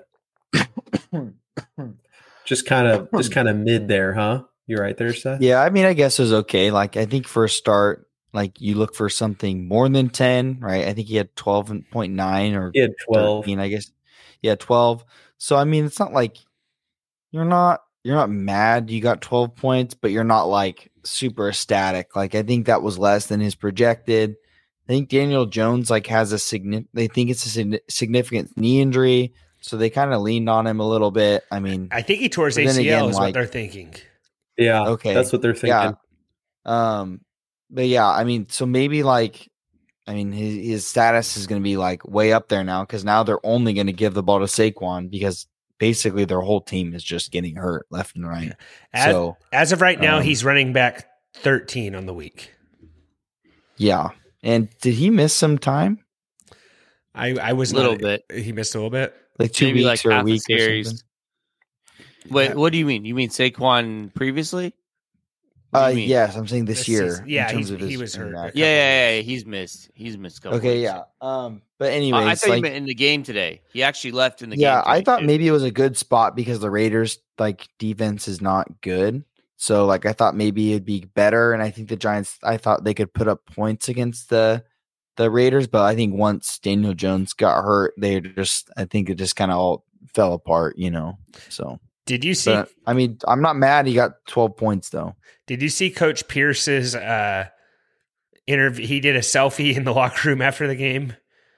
just kind of just kind of mid there, huh? You're right there, Seth. Yeah, I mean, I guess it was okay. Like, I think for a start, like you look for something more than ten, right? I think he had twelve point nine or He had twelve. thirteen, I guess. Yeah, twelve. So I mean, it's not like you're not you're not mad you got twelve points, but you're not like super ecstatic. Like I think that was less than his projected. I think Daniel Jones like has a significant. They think it's a signi- significant knee injury, so they kind of leaned on him a little bit. I mean, I think he tore his But A then C L again, is what like- they're thinking. Yeah, Okay. that's what they're thinking. yeah. Um, but yeah, I mean, so maybe like, I mean, his, his status is going to be like way up there now because now they're only going to give the ball to Saquon because basically their whole team is just getting hurt left and right. As, so as of right now, um, he's running back thirteen on the week. yeah. And did he miss some time? I, I was A little not- bit. He missed a little bit. Like two Maybe weeks like or a half a week or series. something? Wait, Yeah. what do you mean? You mean Saquon previously? What do Uh, you mean? yes, I'm saying this, This year. season. Yeah, in terms he's- of his he was hurt. interaction. Yeah, yeah, yeah, he's missed. He's missed a couple Okay, weeks. yeah. Um, but Uh, anyways, I thought you like, meant in the game today. He actually left in the yeah, game. I today, thought too. maybe it was a good spot because the Raiders like defense is not good. So like I thought maybe it'd be better, and I think the Giants. I thought they could put up points against the the Raiders, but I think once Daniel Jones got hurt, they just I think it just kind of all fell apart, you know. So, Did you see? but, I mean, I'm not mad. He got twelve points though. Did you see Coach Pierce's uh, interview? He did a selfie in the locker room after the game,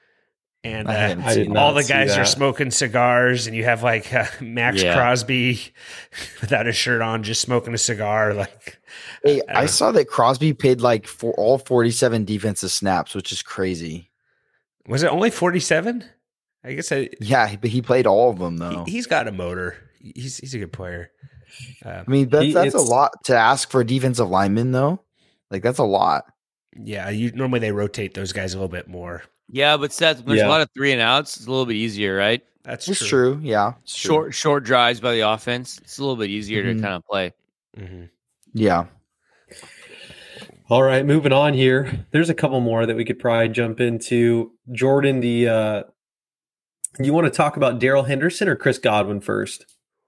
and I uh, haven't I did seen not all the see guys are that. smoking cigars, and you have like uh, Max Yeah. Crosby without a shirt on, just smoking a cigar. Like, Hey, I don't I know. saw that Crosby paid like for all forty-seven defensive snaps, which is crazy. was it only forty-seven? I guess I, Yeah, but he played all of them though. he, he's got a motor. He's he's a good player. Uh, I mean, that's, He- that's a it's- lot to ask for a defensive lineman, though. Like, that's a lot. Yeah, you normally they rotate those guys a little bit more. Yeah, but Seth, when there's Yeah. a lot of three and outs, it's a little bit easier, right? That's It's true. true. Yeah. It's true. Short short drives by the offense. It's a little bit easier Mhm. to kind of play. Mm-hmm. Yeah. All right, moving on here. There's a couple more that we could probably jump into. Jordan, the uh, you want to talk about Daryl Henderson or Chris Godwin first?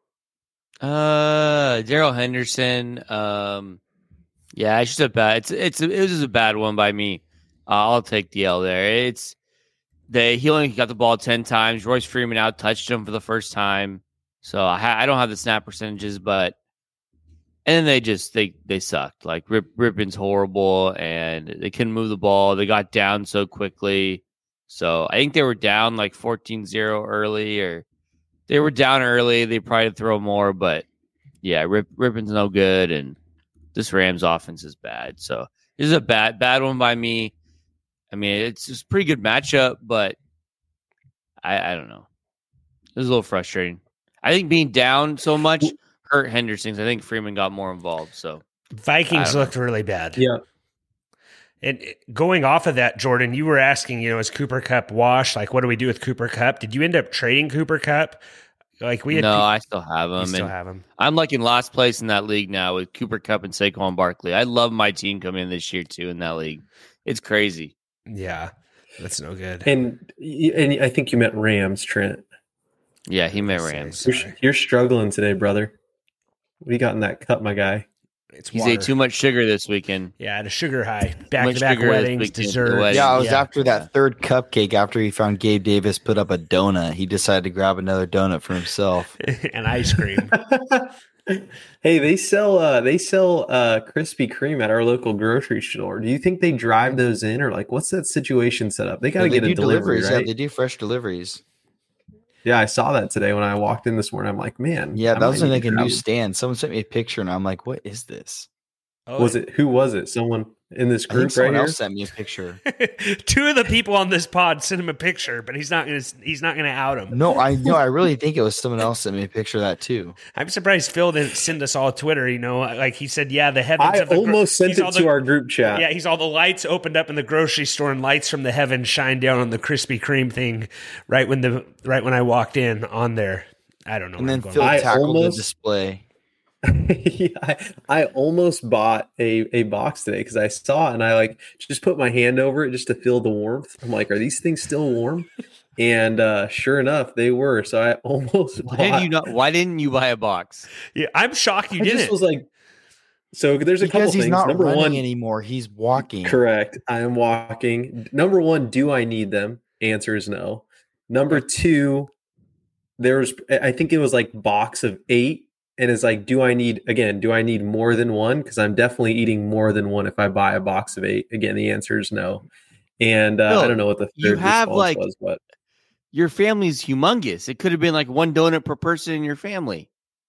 Uh, Daryl Henderson. Um, yeah, it's just a bad. It's it's it was just a bad one by me. Uh, I'll take the L there. It's they he only got the ball ten times. Royce Freeman out touched him for the first time. So I ha- I don't have the snap percentages, but and then they just they they sucked. Like Rip Rippon's horrible, and they couldn't move the ball. They got down so quickly. So I think they were down like fourteen zero early, or they were down early. They probably throw more, but yeah, Rip, Rippon's no good, and this Rams offense is bad. So this is a bad bad one by me. I mean, it's just a pretty good matchup, but I, I don't know. It was a little frustrating. I think being down so much hurt Henderson's. I think Freeman got more involved. So Vikings I looked really bad. Yeah. And going off of that, Jordan, you were asking, you know, is Cooper Kupp washed? Like, what do we do with Cooper Kupp? Did you end up trading Cooper Kupp? Like we had no, pe- I still have you him. still and have him. I'm like in last place in that league now with Cooper Kupp and Saquon Barkley. I love my team coming in this year too in that league. It's crazy. Yeah, that's no good. And and I think you meant Rams, Trent. Yeah, he meant Say Rams. You're, sorry. you're struggling today, brother. What you got in that cup, my guy? It's He's water. ate too much sugar this weekend. Yeah, I had a sugar high. Back much to back sugar this weddings, weekend, the desserts. wedding. Yeah, I was yeah. after that third cupcake. After he found Gabe Davis put up a donut, he decided to grab another donut for himself. and ice cream. Hey, they sell uh they sell uh Krispy Kreme at our local grocery store. Do you think they drive those in, or like what's that situation set up? They got to they get a do delivery, deliveries. right? Yeah, they do fresh deliveries. Yeah, I saw that today when I walked in this morning. I'm like, man, Yeah, I that was might in need like to a new grab- stand. Someone sent me a picture, and I'm like, "What is this?" Oh, Was it who was it? Someone in this I think group right someone here? else sent me a picture. Two of the people on this pod sent him a picture, but he's not gonna. He's not gonna out him. No, I no, I really think it was someone else sent me a picture of that too. I'm surprised Phil didn't send us all Twitter. You know, like he said, yeah, the heavens. I of the gro- almost sent he's all it to the- our group chat. Yeah, he's all the lights opened up in the grocery store, and lights from the heavens shine down on the Krispy Kreme thing right when the right when I walked in on there. I don't know. And where then I'm going Phil with I tackled almost- the display. yeah, I, I almost bought a, a box today because I saw it and I like just put my hand over it just to feel the warmth. I'm like, are these things still warm? And uh, sure enough, they were. So I almost Why bought. did you not? Why didn't you buy a box? Yeah, I'm shocked you I just didn't. was like, so there's a couple Because he's things. not Number running one, anymore. He's walking. correct. I am walking. Number one, do I need them? Answer is no. Number two, there's I think it was like box of eight. And it's like, do I need, again, do I need more than one? Because I'm definitely eating more than one if I buy a box of eight. Again, the answer is no. And uh, Phil, I don't know what the third you have, response like- was, but Your family's humongous. It could have been like one donut per person in your family.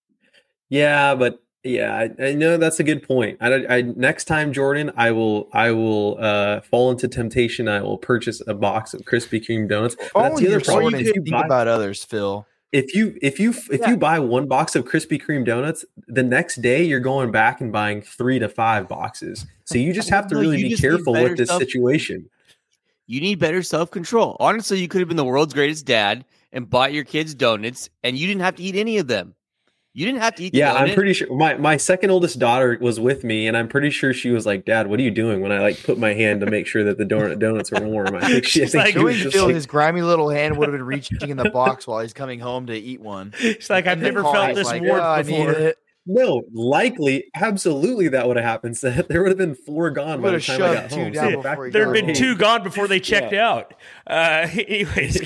yeah, but yeah, I, I know that's a good point. I, I next time, Jordan, I will, I will uh, fall into temptation. I will purchase a box of Krispy Kreme donuts. But that's Only the other your problem. sword If and you, think buy, about others, Phil. if you, if you, if Yeah. you buy one box of Krispy Kreme donuts, the next day you're going back and buying three to five boxes. So you just have to No, really you be just need careful better with this stuff. situation. You need better self control. Honestly, you could have been the world's greatest dad and bought your kids donuts, and you didn't have to eat any of them. You didn't have to eat. The Yeah, I'm donut. pretty sure my, my second oldest daughter was with me, and I'm pretty sure she was like, "Dad, what are you doing?" When I like put my hand to make sure that the donut donuts are warm. I think she, I She's think like, she was Knowing just Phil, like, his grimy little hand would have been reaching in the box while he's coming home to eat one. It's like I've In the never car, felt he's this like, warmth "Oh, I need before. it." no, likely, absolutely, that would have happened. So there would have been four gone by the Would've time I got shoved two home. down So before he There got had been home. two gone before they checked out. Uh, anyways,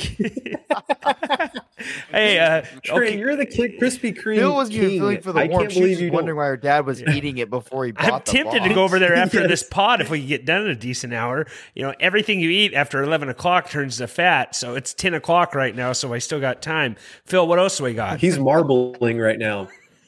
hey, uh, Trey, okay. you're the kid, Krispy Kreme. Phil wasn't even king. feeling for the I warmth. can't She was believe just you wondering don't. why her dad was eating it before he bought I'm the tempted to box. go over there after Yes. this pod if we can get done in a decent hour. You know, everything you eat after eleven o'clock turns to fat. So it's ten o'clock right now, so I still got time. Phil, what else do we got? He's marbling right now.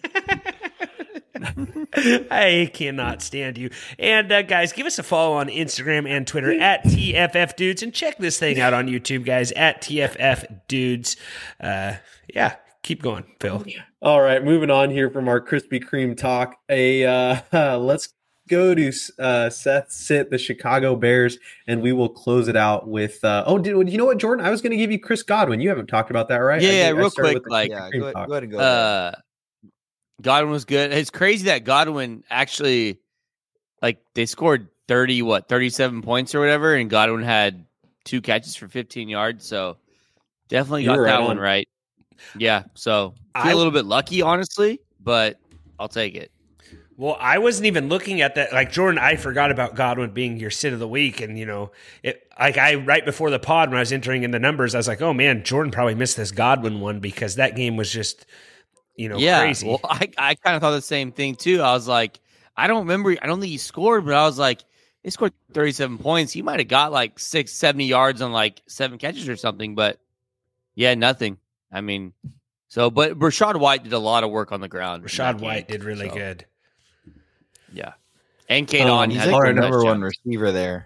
I cannot stand you. And uh, guys, give us a follow on Instagram and Twitter at T F F Dudes, and check this thing out on YouTube, guys, at T F F Dudes. Uh, yeah, keep going, Phil. All right, moving on here from our Krispy Kreme talk. A uh, let's go to uh, Seth sit the Chicago Bears, and we will close it out with. Uh, oh, did you know what, Jordan? I was going to give you Chris Godwin. You haven't talked about that, right? Yeah, I yeah, think I real started quick, with the like, Yeah, cream go, talk. go ahead and go. there. Uh, Godwin was good. It's crazy that Godwin actually, like, they scored thirty, what, thirty-seven points or whatever, and Godwin had two catches for fifteen yards. So definitely You got were that right one on. right. Yeah, so feel I- a little bit lucky, honestly, but I'll take it. Well, I wasn't even looking at that. Like Jordan, I forgot about Godwin being your sit of the week, and you know, it like I right before the pod when I was entering in the numbers, I was like, oh man, Jordan probably missed this Godwin one because that game was just, you know, yeah, crazy. well, I, I kind of thought the same thing too. I was like, I don't remember. I don't think he scored, but I was like, he scored thirty-seven points. He might have got like six, seventy yards on like seven catches or something, but yeah, nothing. I mean, so, but Rashad White did a lot of work on the ground. in Rashad that White game, did really so, good. Yeah. And Kane Um, on. He's had like two the number one touchdowns. receiver there.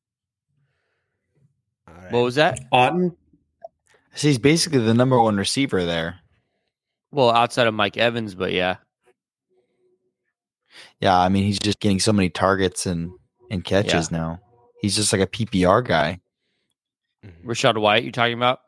All right. What was that? Otten. So he's basically the number one receiver there. Well, outside of Mike Evans, but yeah. Yeah, I mean he's just getting so many targets and and catches now. He's just like a P P R guy. Rashad White, you talking about?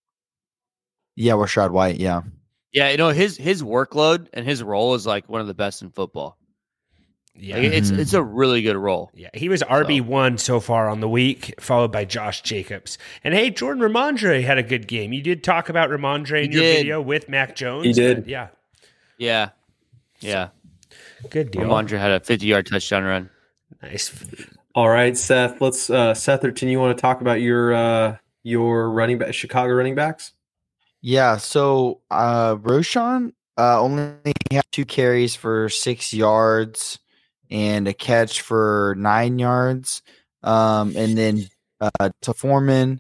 Yeah, Rashad White. Yeah, Yeah, you know, his his workload and his role is like one of the best in football. Yeah. Like, it's Mhm. it's a really good role. Yeah, he was R B one so far on the week, followed by Josh Jacobs. And hey, Jordan Ramondre had a good game. You did talk about Ramondre in He your did. video with Mac Jones. He did. but yeah, Yeah. Yeah. good deal. Ramondre had a fifty-yard touchdown run. Nice. All right, Seth. Let's uh, Setherton. You want to talk about your uh, your running back, Chicago running backs? yeah. So uh, Roshan uh, only had two carries for six yards and a catch for nine yards. Um, and then uh, Foreman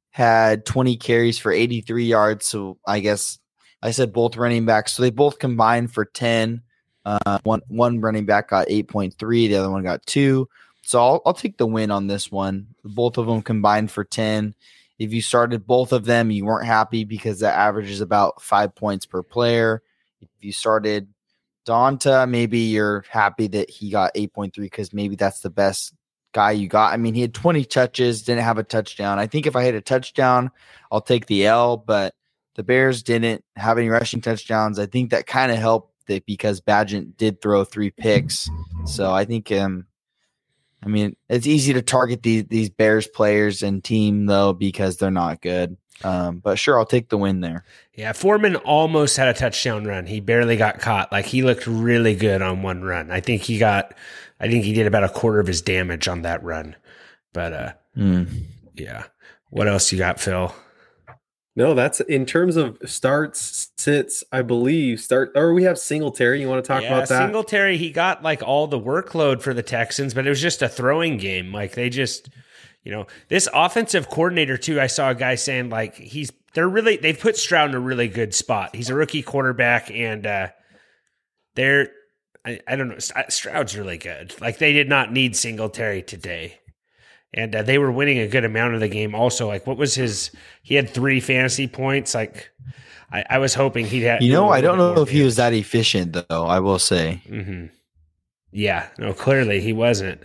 had twenty carries for eighty-three yards. So I guess I said both running backs. So they both combined for ten. Uh, one one running back got eight point three. The other one got two. So I'll, I'll take the win on this one. Both of them combined for ten. If you started both of them, you weren't happy because that average is about five points per player. If you started Donta, maybe you're happy that he got eight point three because maybe that's the best guy you got. I mean, he had twenty touches, didn't have a touchdown. I think if I hit a touchdown, I'll take the L, but the Bears didn't have any rushing touchdowns. I think that kind of helped it because Badgett did throw three picks. So I think, um, I mean, it's easy to target these, these Bears players and team, though, because they're not good. Um, but sure, I'll take the win there. Yeah, Foreman almost had a touchdown run. He barely got caught. Like he looked really good on one run. I think he got, I think he did about a quarter of his damage on that run. But uh, Mm. yeah. What else you got, Phil? No, that's in terms of starts, sits, I believe. Start or we have Singletary. You want to talk yeah, about that? Singletary, he got like all the workload for the Texans, but it was just a throwing game. Like they just, you know, this offensive coordinator too. I saw a guy saying like he's they're really they've put Stroud in a really good spot. He's a rookie quarterback, and uh, they're I, I don't know. Stroud's really good. Like they did not need Singletary today. And uh, they were winning a good amount of the game. Also, like, what was his? He had three fantasy points. Like, I, I was hoping he'd have. You know, I don't know if he was that efficient, though. I will say. Mm-hmm. Yeah, no, clearly he wasn't.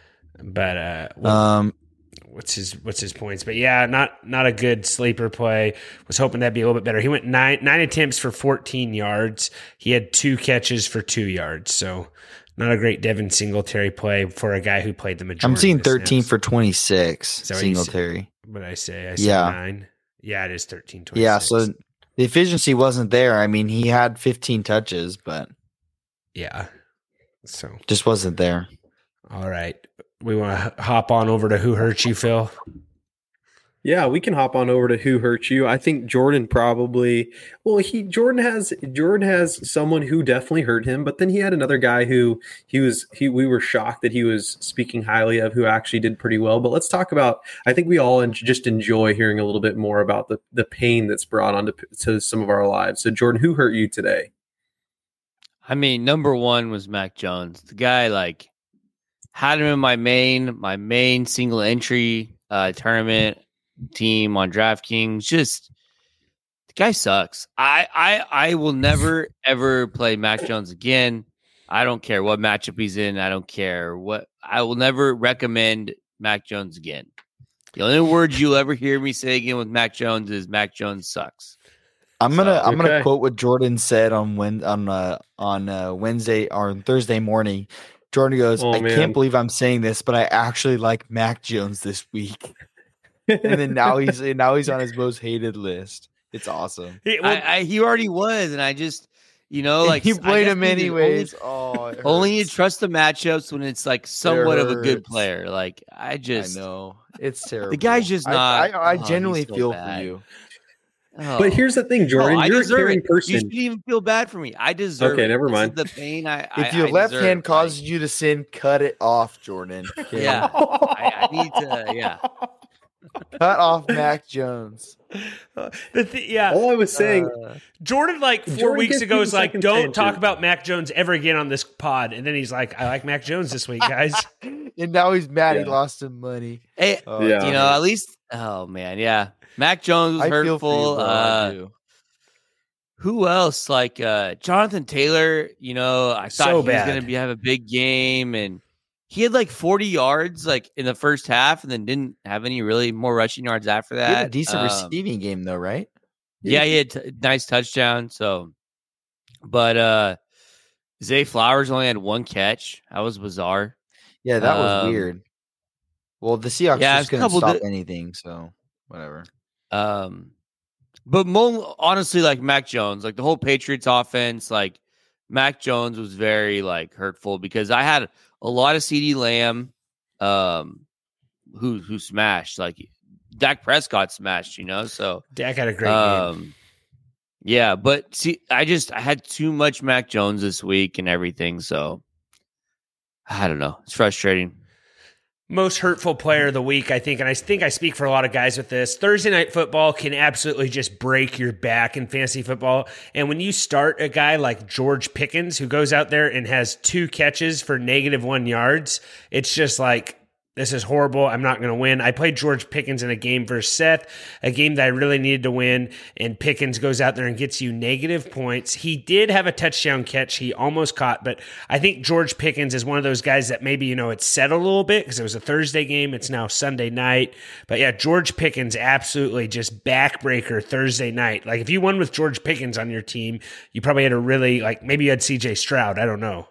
But uh, what, Um, what's his what's his points? But yeah, not not a good sleeper play. Was hoping that'd be a little bit better. He went nine nine attempts for fourteen yards. He had two catches for two yards. So. Not a great Devin Singletary play for a guy who played the majority. I'm seeing of the thirteen snaps. for twenty-six. Is that what you said? Singletary. What did I say? I said Yeah. nine. Yeah, it is thirteen twenty-six. Yeah, so the efficiency wasn't there. I mean, he had fifteen touches, but yeah. So just wasn't there. all right, we want to hop on over to who hurt you, Phil. Yeah, we can hop on over to who hurt you. I think Jordan probably well, he Jordan has Jordan has someone who definitely hurt him, but then he had another guy who he was he we were shocked that he was speaking highly of who actually did pretty well. But let's talk about I think we all en- just enjoy hearing a little bit more about the the pain that's brought onto to some of our lives. So Jordan, who hurt you today? I mean, number one was Mac Jones. The guy, like, had him in my main, my main single entry uh, tournament team on DraftKings. Just the guy sucks. I, I, I will never ever play Mac Jones again. I don't care what matchup he's in. I don't care what. I will never recommend Mac Jones again. The only words you'll ever hear me say again with Mac Jones is Mac Jones sucks. I'm gonna So, I'm gonna okay. quote what Jordan said on when on uh, on uh, Wednesday or on Thursday morning. Jordan goes, Oh, I man. can't believe I'm saying this, but I actually like Mac Jones this week. And then now he's now he's on his most hated list. It's awesome. He- well, I, I, he already was, and I just, you know, And like he I played guess him you just anyways. Oh, it Only, only you hurts. trust the matchups when it's like somewhat of a good hurts. player. Like I just, I know it's terrible. guy's just I- not- I, I, oh, he's genuinely so feel bad. for you. oh. But here's the thing, No, Jordan. I You're a deserve caring it. You person. shouldn't even feel bad for me. I deserve Okay, it. never This mind. is the pain I. If I, your I left deserve. hand causes Like, you to sin, cut it off, Jordan. Okay? yeah, I, I need to. Yeah, Cut off Mac Jones. the th- yeah, All I was saying, Uh, Jordan like four Jordan weeks gets ago you was the like, second "Don't chance, talk Jordan. about Mac Jones ever again on this pod," and then he's like, "I like Mac Jones this week, guys." and now he's mad he Yeah. lost some money. hey, Oh, Yeah. you know, at least. Oh man, yeah. Mac Jones was I feel for you, hurtful. bro. I uh, do. Who else? Like uh, Jonathan Taylor. You know, I thought So he was bad. going to be have a big game, and he had like forty yards like in the first half, and then didn't have any really more rushing yards after He that. had a decent Um, receiving game though, right? Yeah, he had t- nice touchdown. So, but uh, Zay Flowers only had one catch. That was bizarre. Yeah, that was Um, weird. Well, the Seahawks yeah, just a couldn't couple stop di- anything, so whatever. Um, but mo- honestly, like Mac Jones, like the whole Patriots offense, like Mac Jones was very like hurtful because I had a lot of CeeDee Lamb, um, who who smashed. Like Dak Prescott smashed, you know. So Dak had a great game. um, yeah, but see, I just I had too much Mac Jones this week and everything, so I don't know. It's frustrating. Most hurtful player of the week, I think, and I think I speak for a lot of guys with this. Thursday night football can absolutely just break your back in fantasy football. And when you start a guy like George Pickens, who goes out there and has two catches for negative one yards, it's just like, this is horrible. I'm not going to win. I played George Pickens in a game versus Seth, a game that I really needed to win, and Pickens goes out there and gets you negative points. He did have a touchdown catch he almost caught, but I think George Pickens is one of those guys that maybe, you know, it's settled a little bit because it was a Thursday game. It's now Sunday night. But yeah, George Pickens absolutely just backbreaker Thursday night. Like if you won with George Pickens on your team, you probably had a really, like maybe you had C J Stroud. I don't know.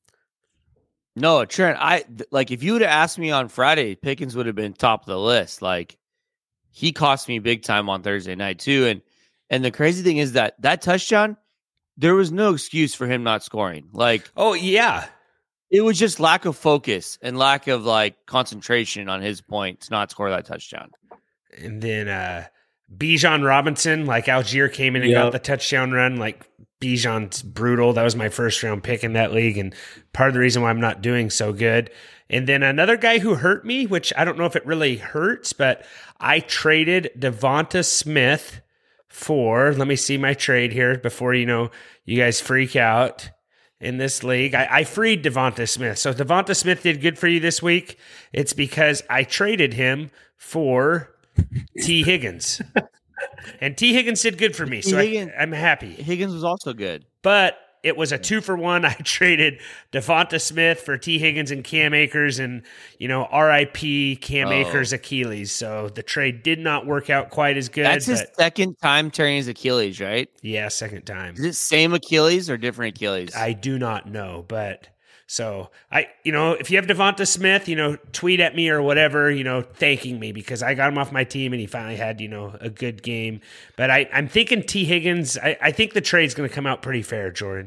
No, Trent, I th- like if you would have asked me on Friday, Pickens would have been top of the list. Like he cost me big time on Thursday night too. And and the crazy thing is that that touchdown, there was no excuse for him not scoring. Like Oh, yeah. it was just lack of focus and lack of like concentration on his point to not score that touchdown. And then uh Bijan Robinson, like Algier came in and Yep. got the touchdown run. Like Bijan's brutal. That was my first round pick in that league, and part of the reason why I'm not doing so good. And then another guy who hurt me, which I don't know if it really hurts, but I traded Devonta Smith for, let me see my trade here before you know you guys freak out in this league. I, I freed Devonta Smith. So if Devonta Smith did good for you this week, it's because I traded him for T. Higgins. And T. Higgins did good for me, so I, Higgins- I'm happy. Higgins was also good. But it was a two for one. I traded Devonta Smith for T. Higgins and Cam Akers, and you know R I P Cam Oh. Akers Achilles. So the trade did not work out quite as good. That's his but second time tearing his Achilles, right? yeah, second time. Is it same Achilles or different Achilles? I do not know, but so I, you know, if you have Devonta Smith, you know, tweet at me or whatever, you know, thanking me because I got him off my team and he finally had, you know, a good game. But I, I'm thinking T. Higgins. I, I think the trade's going to come out pretty fair, Jordan.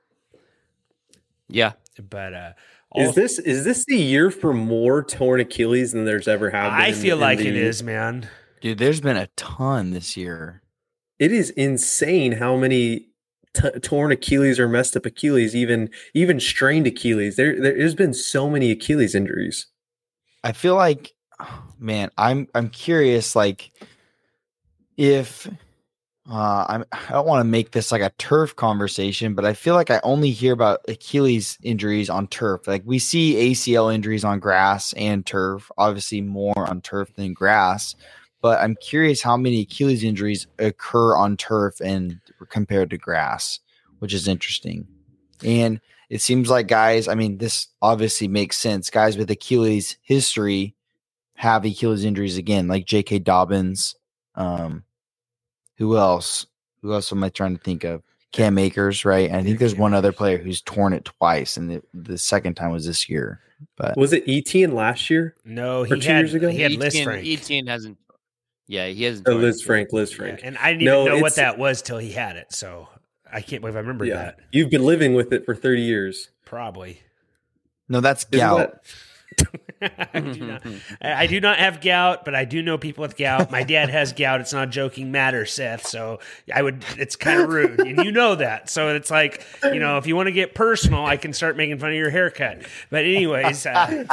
yeah. But uh, all, is this is this the year for more torn Achilles than there's ever have been? I in- feel in like the- it is, man. Dude, there's been a ton this year. It is insane how many t- torn Achilles or messed up Achilles, even even strained Achilles. There there's been so many Achilles injuries. I feel like, man, I'm I'm curious, like if uh, I'm I don't want to make this like a turf conversation, but I feel like I only hear about Achilles injuries on turf. Like we see A C L injuries on grass and turf, obviously more on turf than grass. But I'm curious how many Achilles injuries occur on turf and compared to grass, which is interesting. And it seems like guys, I mean, this obviously makes sense. Guys with Achilles history have Achilles injuries again, like J K. Dobbins. Um, who else? Who else am I trying to think of? Cam Akers, right? And I think there's one other player who's torn it twice, and the, the second time was this year. But was it Etienne last year? No, or he two had years ago. he had Etienne, Liz Frank. Etienne hasn't. Yeah, he hasn't. Oh, torn Liz it. Frank, Liz Frank. Yeah, and I didn't No, even know what it's- that was till he had it. So I can't believe I remembered Yeah, that. you've been living with it for thirty years. Probably. no, that's Isn't gout. that- I, do not, I I do not have gout, but I do know people with gout. My dad has gout. It's not a joking matter, Seth. So I would, it's kind of rude. And you know that. So it's like, you know, if you want to get personal, I can start making fun of your haircut. But anyways, uh,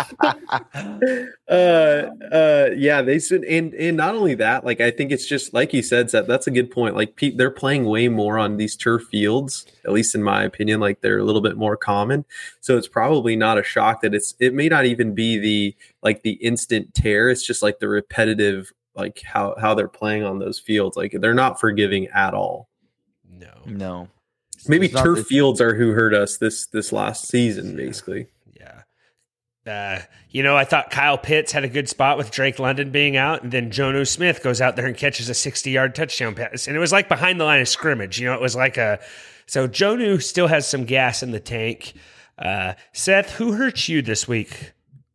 uh, uh, yeah, they said, and and not only that, like I think it's just like you said, Seth. That's a good point. Like pe- they're playing way more on these turf fields, at least in my opinion. Like they're a little bit more common, so it's probably not a shock that it's. It may not even be the like the instant tear. It's just like the repetitive, like how how they're playing on those fields. Like they're not forgiving at all. no. No. Maybe It's not turf the- fields are who hurt us this this last season, basically. Yeah. Uh, you know, I thought Kyle Pitts had a good spot with Drake London being out, and then Jonnu Smith goes out there and catches a sixty-yard touchdown pass. And it was like behind the line of scrimmage. You know, it was like a – so Jonnu still has some gas in the tank. Uh, Seth, who hurt you this week?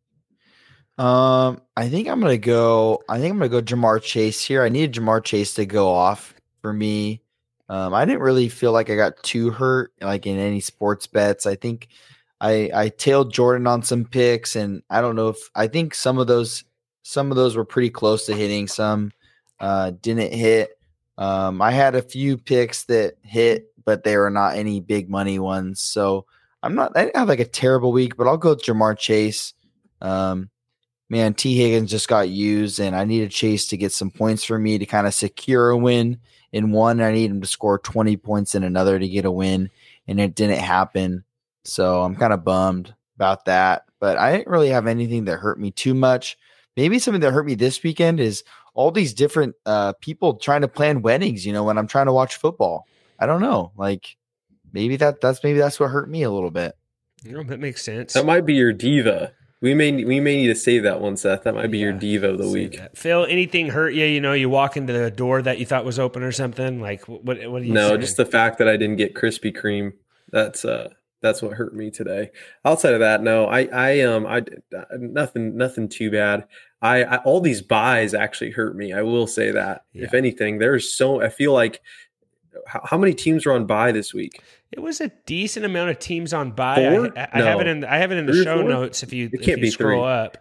Um, I think I'm gonna go. I think I'm gonna go Jamar Chase here. I needed Jamar Chase to go off for me. Um, I didn't really feel like I got too hurt, like in any sports bets. I think I I tailed Jordan on some picks, and I don't know if I think some of those some of those were pretty close to hitting. Some uh, didn't hit. Um, I had a few picks that hit, but they were not any big money ones. So I'm not. I didn't have like a terrible week, but I'll go with Jamar Chase. Um, Man, T. Higgins just got used, and I needed Chase to get some points for me to kind of secure a win in one. I need him to score twenty points in another to get a win, and it didn't happen. So I'm kind of bummed about that. But I didn't really have anything that hurt me too much. Maybe something that hurt me this weekend is all these different uh, people trying to plan weddings, you know, when I'm trying to watch football. I don't know. Like maybe that that's maybe that's what hurt me a little bit. You know, that makes sense. That might be your diva. We may we may need to save that one, Seth. That might be your Yeah, diva of the save week. that. Phil, anything hurt you? You know, you walk into the door that you thought was open or something? Like, what, what are you No, saying? just the fact that I didn't get Krispy Kreme. That's uh that's what hurt me today. Outside of that, no, I I um I nothing nothing too bad. I, I all these buys actually hurt me. I will say that. Yeah. If anything, there's so I feel like how, how many teams are on buy this week? It was a decent amount of teams on buy. Four? I, I, No. have it in. I have it in the Three or show four? notes. If you It if can't you be scroll three. up,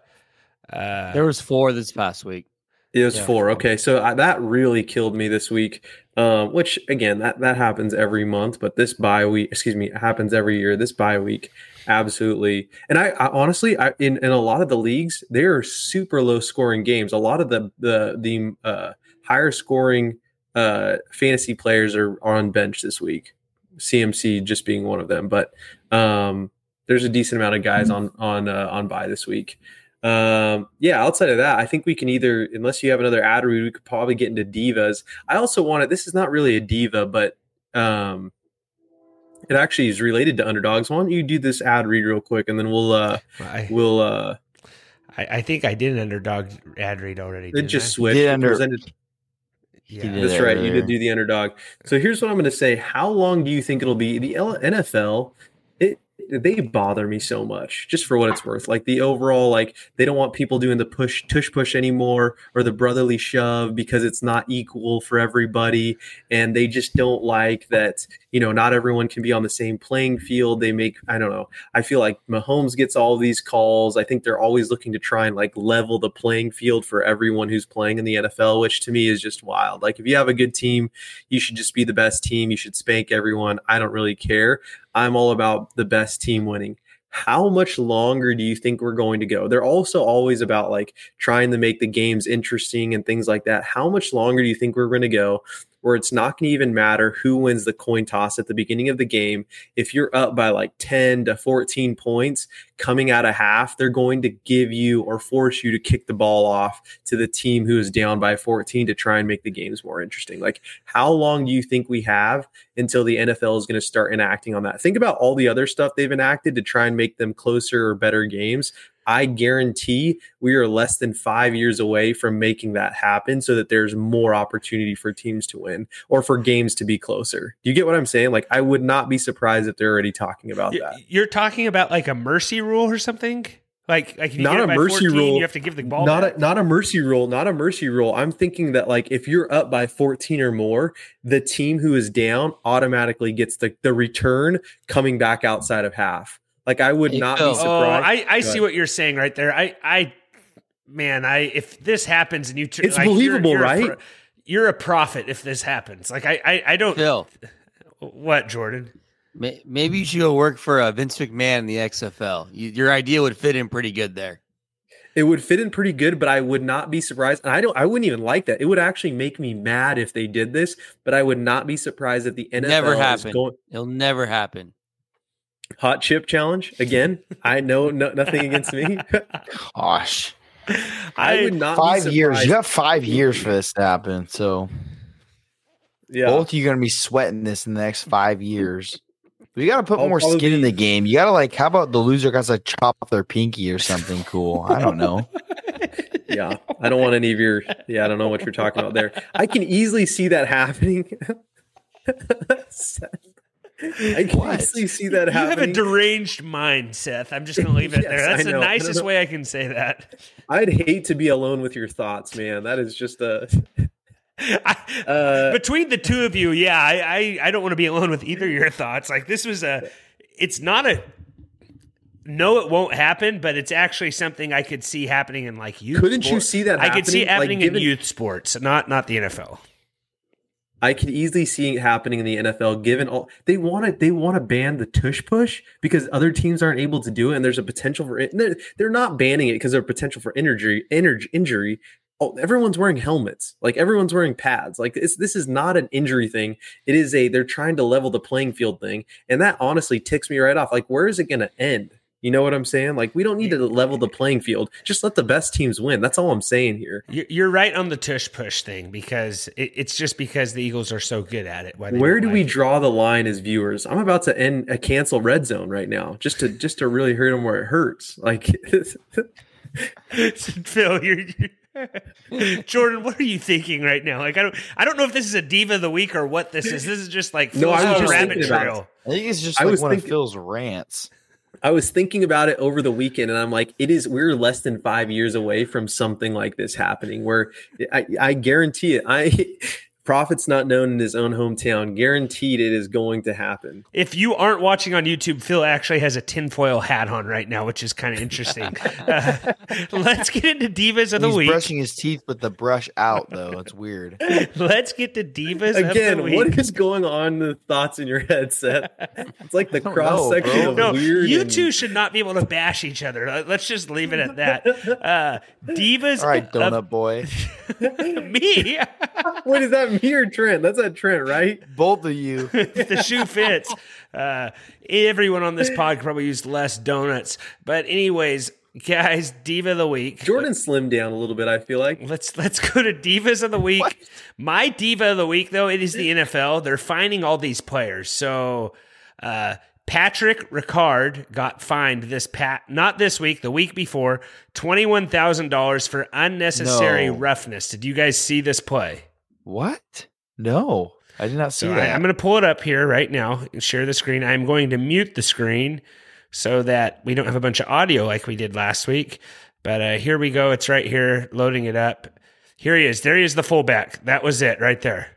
uh, There was four this past week. It was Yeah, four. four. Okay, so I, that really killed me this week. Um, which again, that that happens every month, but this bye week, excuse me, it happens every year. This bye week, absolutely. And I, I honestly, I in, in a lot of the leagues, there are super low scoring games. A lot of the the the uh, higher scoring uh, fantasy players are, are on bench this week. C M C just being one of them, but um, there's a decent amount of guys on on uh, on bye this week. Um, yeah, outside of that, I think we can either, unless you have another ad read, we could probably get into divas. I also wanted, this is not really a diva, but um, it actually is related to underdogs. Why don't you do this ad read real quick, and then we'll uh, I, we'll uh, I, I think I did an underdog ad read already. it Didn't just I? switched. did It under- presented- Yeah. He did That's it right. You earlier. did do the underdog. So here's what I'm going to say. How long do you think it'll be? The L- N F L, it they bother me so much, just for what it's worth. Like the overall, like they don't want people doing the push, tush push anymore, or the brotherly shove, because it's not equal for everybody, and they just don't like that. You know, not everyone can be on the same playing field. They make, I don't know. I feel like Mahomes gets all these calls. I think they're always looking to try and like level the playing field for everyone who's playing in the N F L, which to me is just wild. Like if you have a good team, you should just be the best team. You should spank everyone. I don't really care. I'm all about the best team winning. How much longer do you think we're going to go? They're also always about like trying to make the games interesting and things like that. How much longer do you think we're going to go where it's not going to even matter who wins the coin toss at the beginning of the game. If you're up by like ten to fourteen points coming out of half, they're going to give you or force you to kick the ball off to the team who is down by fourteen to try and make the games more interesting. Like, how long do you think we have until the N F L is going to start enacting on that? Think about all the other stuff they've enacted to try and make them closer or better games. I guarantee we are less than five years away from making that happen so that there's more opportunity for teams to win or for games to be closer. Do you get what I'm saying? Like, I would not be surprised if they're already talking about that. You're talking about like a mercy rule or something? Like, like if you not get a it by mercy fourteen, rule. you have to give the ball not back. A, not a mercy rule. Not a mercy rule. I'm thinking that like if you're up by fourteen or more, the team who is down automatically gets the, the return coming back outside of half. Like, I would not be surprised. Oh, I, I see what you're saying right there. I, I, man, I if this happens and you, t- it's like, believable, you're, you're right? A pro, you're a prophet if this happens. Like, I, I, I don't. Phil, what, Jordan? Maybe you should go work for uh, Vince McMahon in the X F L. You, your idea would fit in pretty good there. It would fit in pretty good, but I would not be surprised. And I don't. I wouldn't even like that. It would actually make me mad if they did this, but I would not be surprised if the N F L never is happen. going. It'll never happen. Hot chip challenge again. I know no, nothing against me. Gosh, I would not. Five be years. You surprised. got five years for this to happen. So Yeah. both of you are going to be sweating this in the next five years. We got to put I'll more skin probably- in the game. You got to like, how about the loser got to chop off their pinky or something cool? I don't know. Yeah, I don't want any of your. Yeah, I don't know what you're talking about there. I can easily see that happening. I can What? easily see that You have a happening. deranged mind, Seth. I'm just going to leave it Yes, there. That's I the know. I don't nicest know. way I can say that. I'd hate to be alone with your thoughts, man. That is just a. I, Uh, between the two of you, yeah, I, I, I don't want to be alone with either of your thoughts. Like, this was a, it's not a, no, it won't happen, but it's actually something I could see happening in like youth. Couldn't you sports. see that I could see it happening? happening Like, given- in youth sports, not not the N F L. I could easily see it happening in the N F L. Given all they want to, they want to ban the tush push because other teams aren't able to do it, and there's a potential for it. They're, they're not banning it because there's a potential for injury. Injury. injury. Oh, everyone's wearing helmets. Like, everyone's wearing pads. Like, it's, this is not an injury thing. It is a they're trying to level the playing field thing, and that honestly ticks me right off. Like, where is it going to end? You know what I'm saying? Like, we don't need to level the playing field. Just let the best teams win. That's all I'm saying here. You- You're right on the tush push thing because it, it's just because the Eagles are so good at it. Why they Where don't do like we it. draw the line as viewers? I'm about to end a cancel red zone right now, just to just to really hurt them where it hurts. Like, Phil, you're, you're Jordan. What are you thinking right now? Like, I don't, I don't know if this is a diva of the week or what this is. This is just like No, Phil's I was on a just rabbit thinking about trail. I think it's just I like was one thinking- of Phil's rants. I was thinking about it over the weekend, and I'm like, it is. We're less than five years away from something like this happening. Where I, I guarantee it. I Prophet's not known in his own hometown. Guaranteed, it is going to happen. If you aren't watching on YouTube, Phil actually has a tinfoil hat on right now, which is kind of interesting. uh, let's get into divas of the He's week. brushing his teeth with the brush out, though. It's weird. Let's get to divas of the Again, week. what is going on in the thoughts in your head, Seth? It's like the don't cross know, section bro. of No, weird. you and- two should not be able to bash each other. Uh, Let's just leave it at that. Uh, divas All right, donut of boy. me. What is that? Me or Trent? That's a Trent, right? Both of you. The shoe fits. Uh, everyone on this pod probably used less donuts. But anyways, guys, diva of the week. Jordan slimmed down a little bit, I feel like. Let's let's go to divas of the week. What? My diva of the week, though, it is the N F L. They're finding all these players. So uh, Patrick Ricard got fined this pat not this week, the week before, twenty-one thousand dollars for unnecessary No. roughness. Did you guys see this play? What? No, I did not see So I, that. I'm going to pull it up here right now and share the screen. I'm going to mute the screen so that we don't have a bunch of audio like we did last week. But uh, here we go. It's right here, loading it up. Here he is. There he is, the fullback. That was it right there.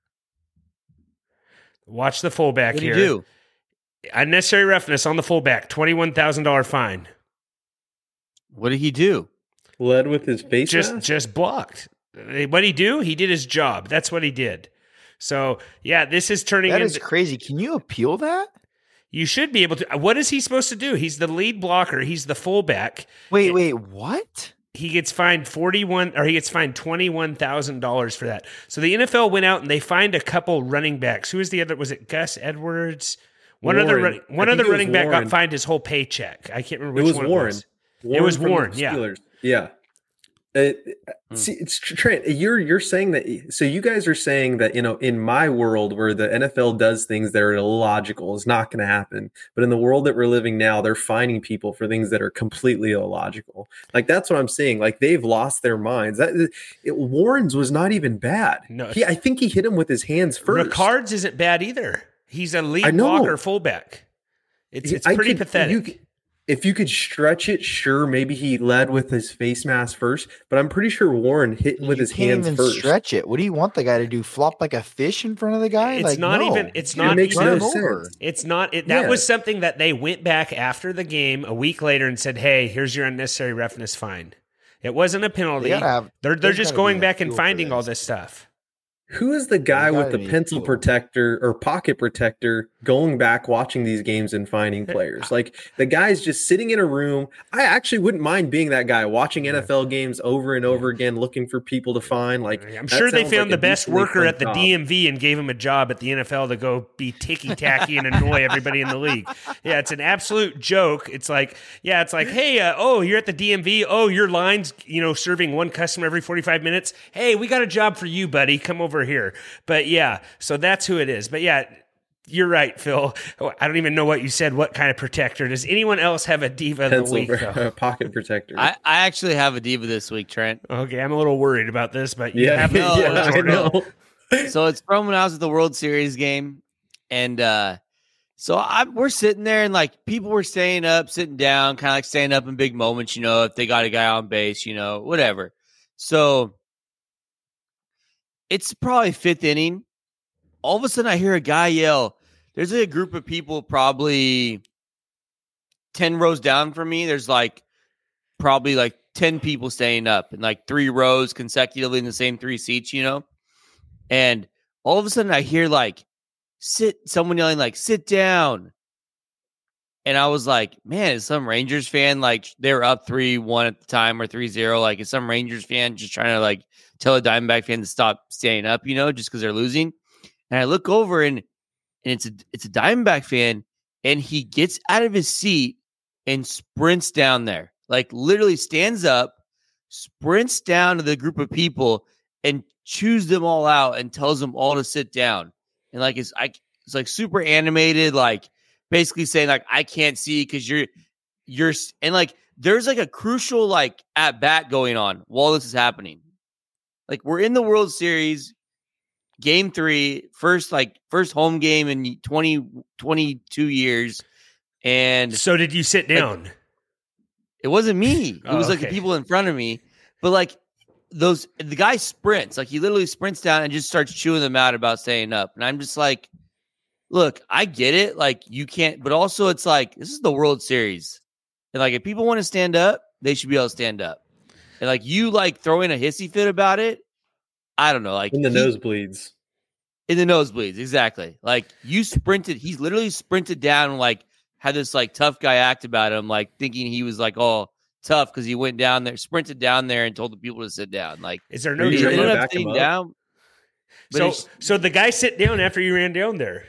Watch the fullback What do here. you do? Unnecessary roughness on the fullback. twenty-one thousand dollars fine. What did he do? Led with his face Just mask? just blocked. What did he do? He did his job. That's what he did. So, yeah, this is turning That into... is crazy. Can you appeal that? You should be able to. What is he supposed to do? He's the lead blocker. He's the fullback. Wait, wait, what? he gets fined forty-one or he gets fined twenty-one thousand dollars for that. So the N F L went out and they fined a couple running backs. Who was the other? Was it Gus Edwards? One Warren. other running, one I other think it was running back Warren. got fined his whole paycheck. I can't remember It which was one Warren. it was. Warren It was from the Warren, yeah. Steelers. Yeah. Uh, see, it's Trent. You're you're saying that. So you guys are saying that, you know, in my world where the N F L does things that are illogical, is not going to happen. But in the world that we're living now, they're finding people for things that are completely illogical. Like that's what I'm saying. Like they've lost their minds. That it, Warren's was not even bad. No, he, I think he hit him with his hands first. Ricard's isn't bad either. He's a I lead know. blocker fullback. It's it's I pretty could- pathetic. you could- If you could stretch it, sure, maybe he led with his face mask first, but I'm pretty sure Warren hit with you his can't hands even first. stretch it. What do you want the guy to do? Flop like a fish in front of the guy? It's like, not no. even- it's It not makes even- no Run him over. sense. It's not it, that Yeah. was something that they went back after the game a week later and said, "Hey, here's your unnecessary roughness fine." It wasn't a penalty. They gotta have- they're they're there's just gotta going be a back and fuel for finding all this. this stuff. Who is the guy You with gotta the need pencil fuel. protector or pocket protector going back watching these games and finding players? Like the guy's just sitting in a room. I actually wouldn't mind being that guy watching N F L games over and over again, looking for people to find. Like I'm that sure they sounds found like the a best decently worker fun at the job. D M V and gave him a job at the N F L to go be ticky tacky and annoy everybody in the league. Yeah, it's an absolute joke. It's like, yeah, it's like, hey, uh, oh, you're at the D M V. Oh, your line's, you know, serving one customer every forty-five minutes. Hey, we got a job for you, buddy. Come over here. But yeah, so that's who it is. But yeah, you're right, Phil. I don't even know what you said. What kind of protector? Does anyone else have a diva of the Pencil week? for- though? pocket protector. I, I actually have a diva this week, Trent. Okay, I'm a little worried about this, but you yeah, have the no, floor, yeah, I Jordan. know. So it's from when I was at the World Series game, and uh, so I, we're sitting there, and like people were staying up, sitting down, kind of like staying up in big moments, you know, if they got a guy on base, you know, whatever. So it's probably fifth inning. All of a sudden, I hear a guy yell. There's a group of people probably ten rows down from me. There's like probably like ten people staying up in like three rows consecutively in the same three seats, you know? And all of a sudden I hear like, sit, someone yelling like, sit down. And I was like, man, is some Rangers fan, like they were up three one at the time or three zero. Like, is some Rangers fan just trying to like tell a Diamondback fan to stop staying up, you know, just because they're losing? And I look over and and it's a it's a Diamondback fan, and he gets out of his seat and sprints down there. Like literally stands up, sprints down to the group of people and chews them all out and tells them all to sit down. And like it's I it's like super animated, like basically saying like I can't see because you're you're and like there's like a crucial like at bat going on while this is happening. Like we're in the World Series. Game three, first like first home game in twenty, twenty-two years, and So did you sit down? Like, it wasn't me. It Oh, was like okay. the people in front of me. But like those, the guy sprints, like he literally sprints down and just starts chewing them out about staying up. And I'm just like, look, I get it. Like you can't, but also it's like this is the World Series, and like if people want to stand up, they should be able to stand up. And like you like throwing a hissy fit about it. I don't know, like In the he- nosebleeds. In the nosebleeds, exactly. Like you sprinted, he's literally sprinted down and like had this like tough guy act about him, like thinking he was like all tough because he went down there, sprinted down there, and told the people to sit down. Like Is there Are no you he sure drama? ended to up back him sitting up? down. But So, it's- so the guy sit down after you ran down there.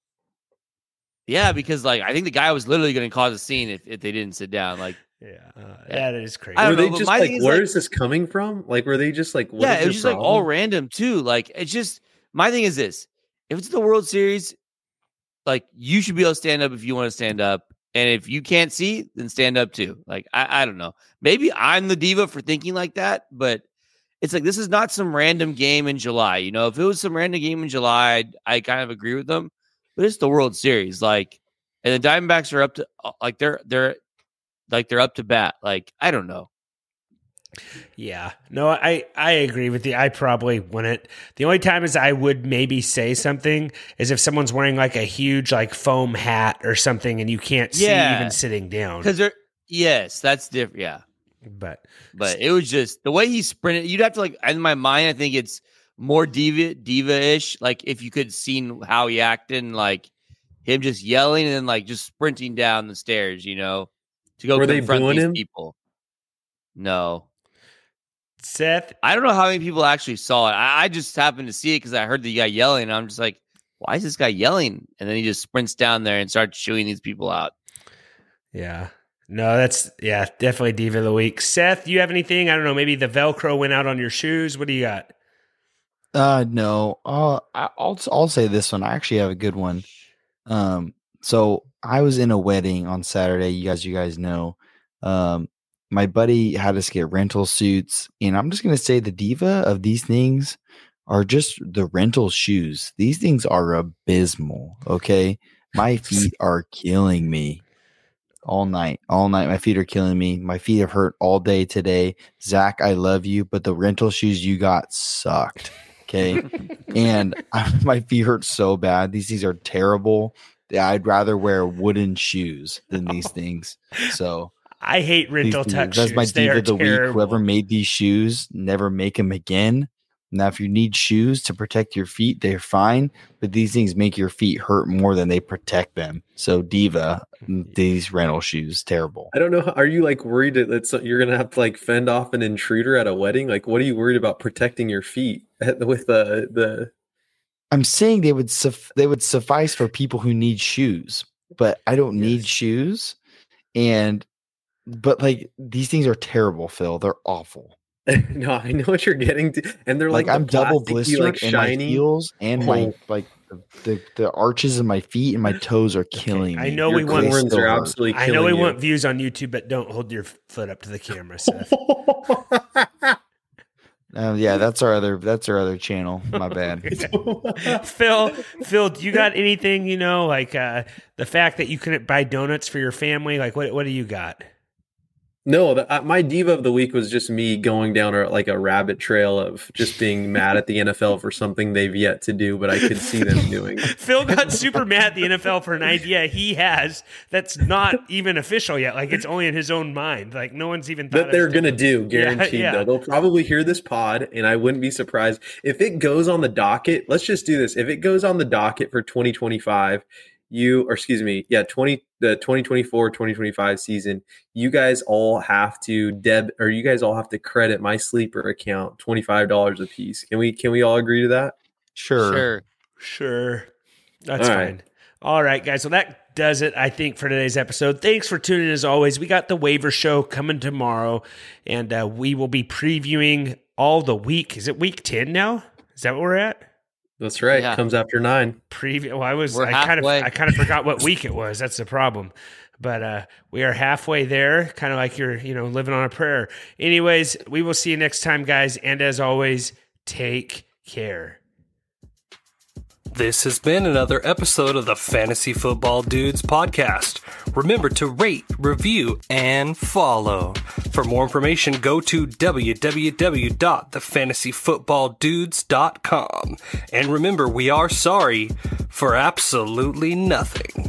yeah, because like I think the guy was literally going to cause a scene if, if they didn't sit down. Like Yeah, uh, that is crazy. I Were don't know, they but just my like, thing is, where like- is this coming from? Like, were they just like, what yeah, is it your was just like all problem? random too. Like it's just my thing is this: if it's the World Series, like you should be able to stand up if you want to stand up, and if you can't see, then stand up too. Like I, I don't know, maybe I'm the diva for thinking like that, but it's like this is not some random game in July. You know, if it was some random game in July, I'd, I kind of agree with them, but it's the World Series, like, and the Diamondbacks are up to like they're they're like they're up to bat. Like I don't know. Yeah, no, I, I agree with you. I probably wouldn't. The only time is I would maybe say something is if someone's wearing like a huge like foam hat or something and you can't see Yeah. even sitting down. Because they're yes, that's different. Yeah. But But it was just the way he sprinted. You'd have to like in my mind. I think it's more diva diva ish. Like if you could seen how he acted, and like him just yelling and then like just sprinting down the stairs, you know, to go Were they confront booing these him? people. No, Seth? I don't know how many people actually saw it. I, I just happened to see it because I heard the guy yelling. And I'm just like, why is this guy yelling? And then he just sprints down there and starts shooing these people out. Yeah. No, that's, yeah, definitely Diva of the Week. Seth, you have anything? I don't know, maybe the Velcro went out on your shoes. What do you got? Uh, no. Uh, I- I'll I'll say this one. I actually have a good one. Um, so I was in a wedding on Saturday. You guys, you guys know. Um, my buddy had us get rental suits, and I'm just gonna say the diva of these things are just the rental shoes. These things are abysmal. Okay, my feet are killing me all night. All night, my feet are killing me. My feet have hurt all day today. Zach, I love you, but the rental shoes you got sucked. Okay, and I, my feet hurt so bad. These things are terrible. I'd rather wear wooden shoes than these things. So. I hate rental tuck That's shoes. my They diva are of the terrible. week. Whoever made these shoes, never make them again. Now, if you need shoes to protect your feet, they're fine. But these things make your feet hurt more than they protect them. So, diva, these rental shoes, terrible. I don't know. Are you like worried that it's, you're gonna have to like fend off an intruder at a wedding? Like, what are you worried about protecting your feet with the the? I'm saying they would suf- they would suffice for people who need shoes, but I don't need Yes. shoes. And but like these things are terrible, Phil. They're awful. No, I know what you're getting to, and they're Like, like, I'm the double plasticky, blistered like in my shiny. heels and my Oh. like the, the the arches of my feet and my toes are killing I me. know Your we want- corns Still are hurt. absolutely I killing know we you. want views on YouTube, but don't hold your foot up to the camera, Seth. Um, yeah, that's our other that's our other channel. My bad. Phil, Phil, do you got anything, you know, like uh, the fact that you couldn't buy donuts for your family? Like, what what do you got? No, the, uh, my diva of the week was just me going down a, like a rabbit trail of just being mad at the N F L for something they've yet to do, but I could see them doing. Phil got super mad at the N F L for an idea he has that's not even official yet. Like, it's only in his own mind. Like, no one's even thought That they're of gonna do, guaranteed. Yeah, yeah. Though they'll probably hear this pod, and I wouldn't be surprised if it goes on the docket. Let's just do this. If it goes on the docket for twenty twenty-five, you or excuse me, yeah, twenty the twenty twenty-four twenty twenty-five season, you guys all have to deb or you guys all have to credit my sleeper account twenty-five dollars a piece. Can we can we all agree to that? Sure. Sure. Sure. That's All fine. right. All right, guys. Well, that does it, I think, for today's episode. Thanks for tuning in as always. We got the waiver show coming tomorrow, and uh, we will be previewing all the week. Is it week ten now? Is that what we're at? That's right. Yeah. Comes after nine. Preview. Well, I was. We're I kind of. halfway. I kind of forgot what week it was. That's the problem. But uh, we are halfway there. Kind of like you're, you know, living on a prayer. Anyways, we will see you next time, guys. And as always, take care. This has been another episode of the Fantasy Football Dudes podcast. Remember to rate, review, and follow. For more information, go to w w w dot the fantasy football dudes dot com. And remember, we are sorry for absolutely nothing.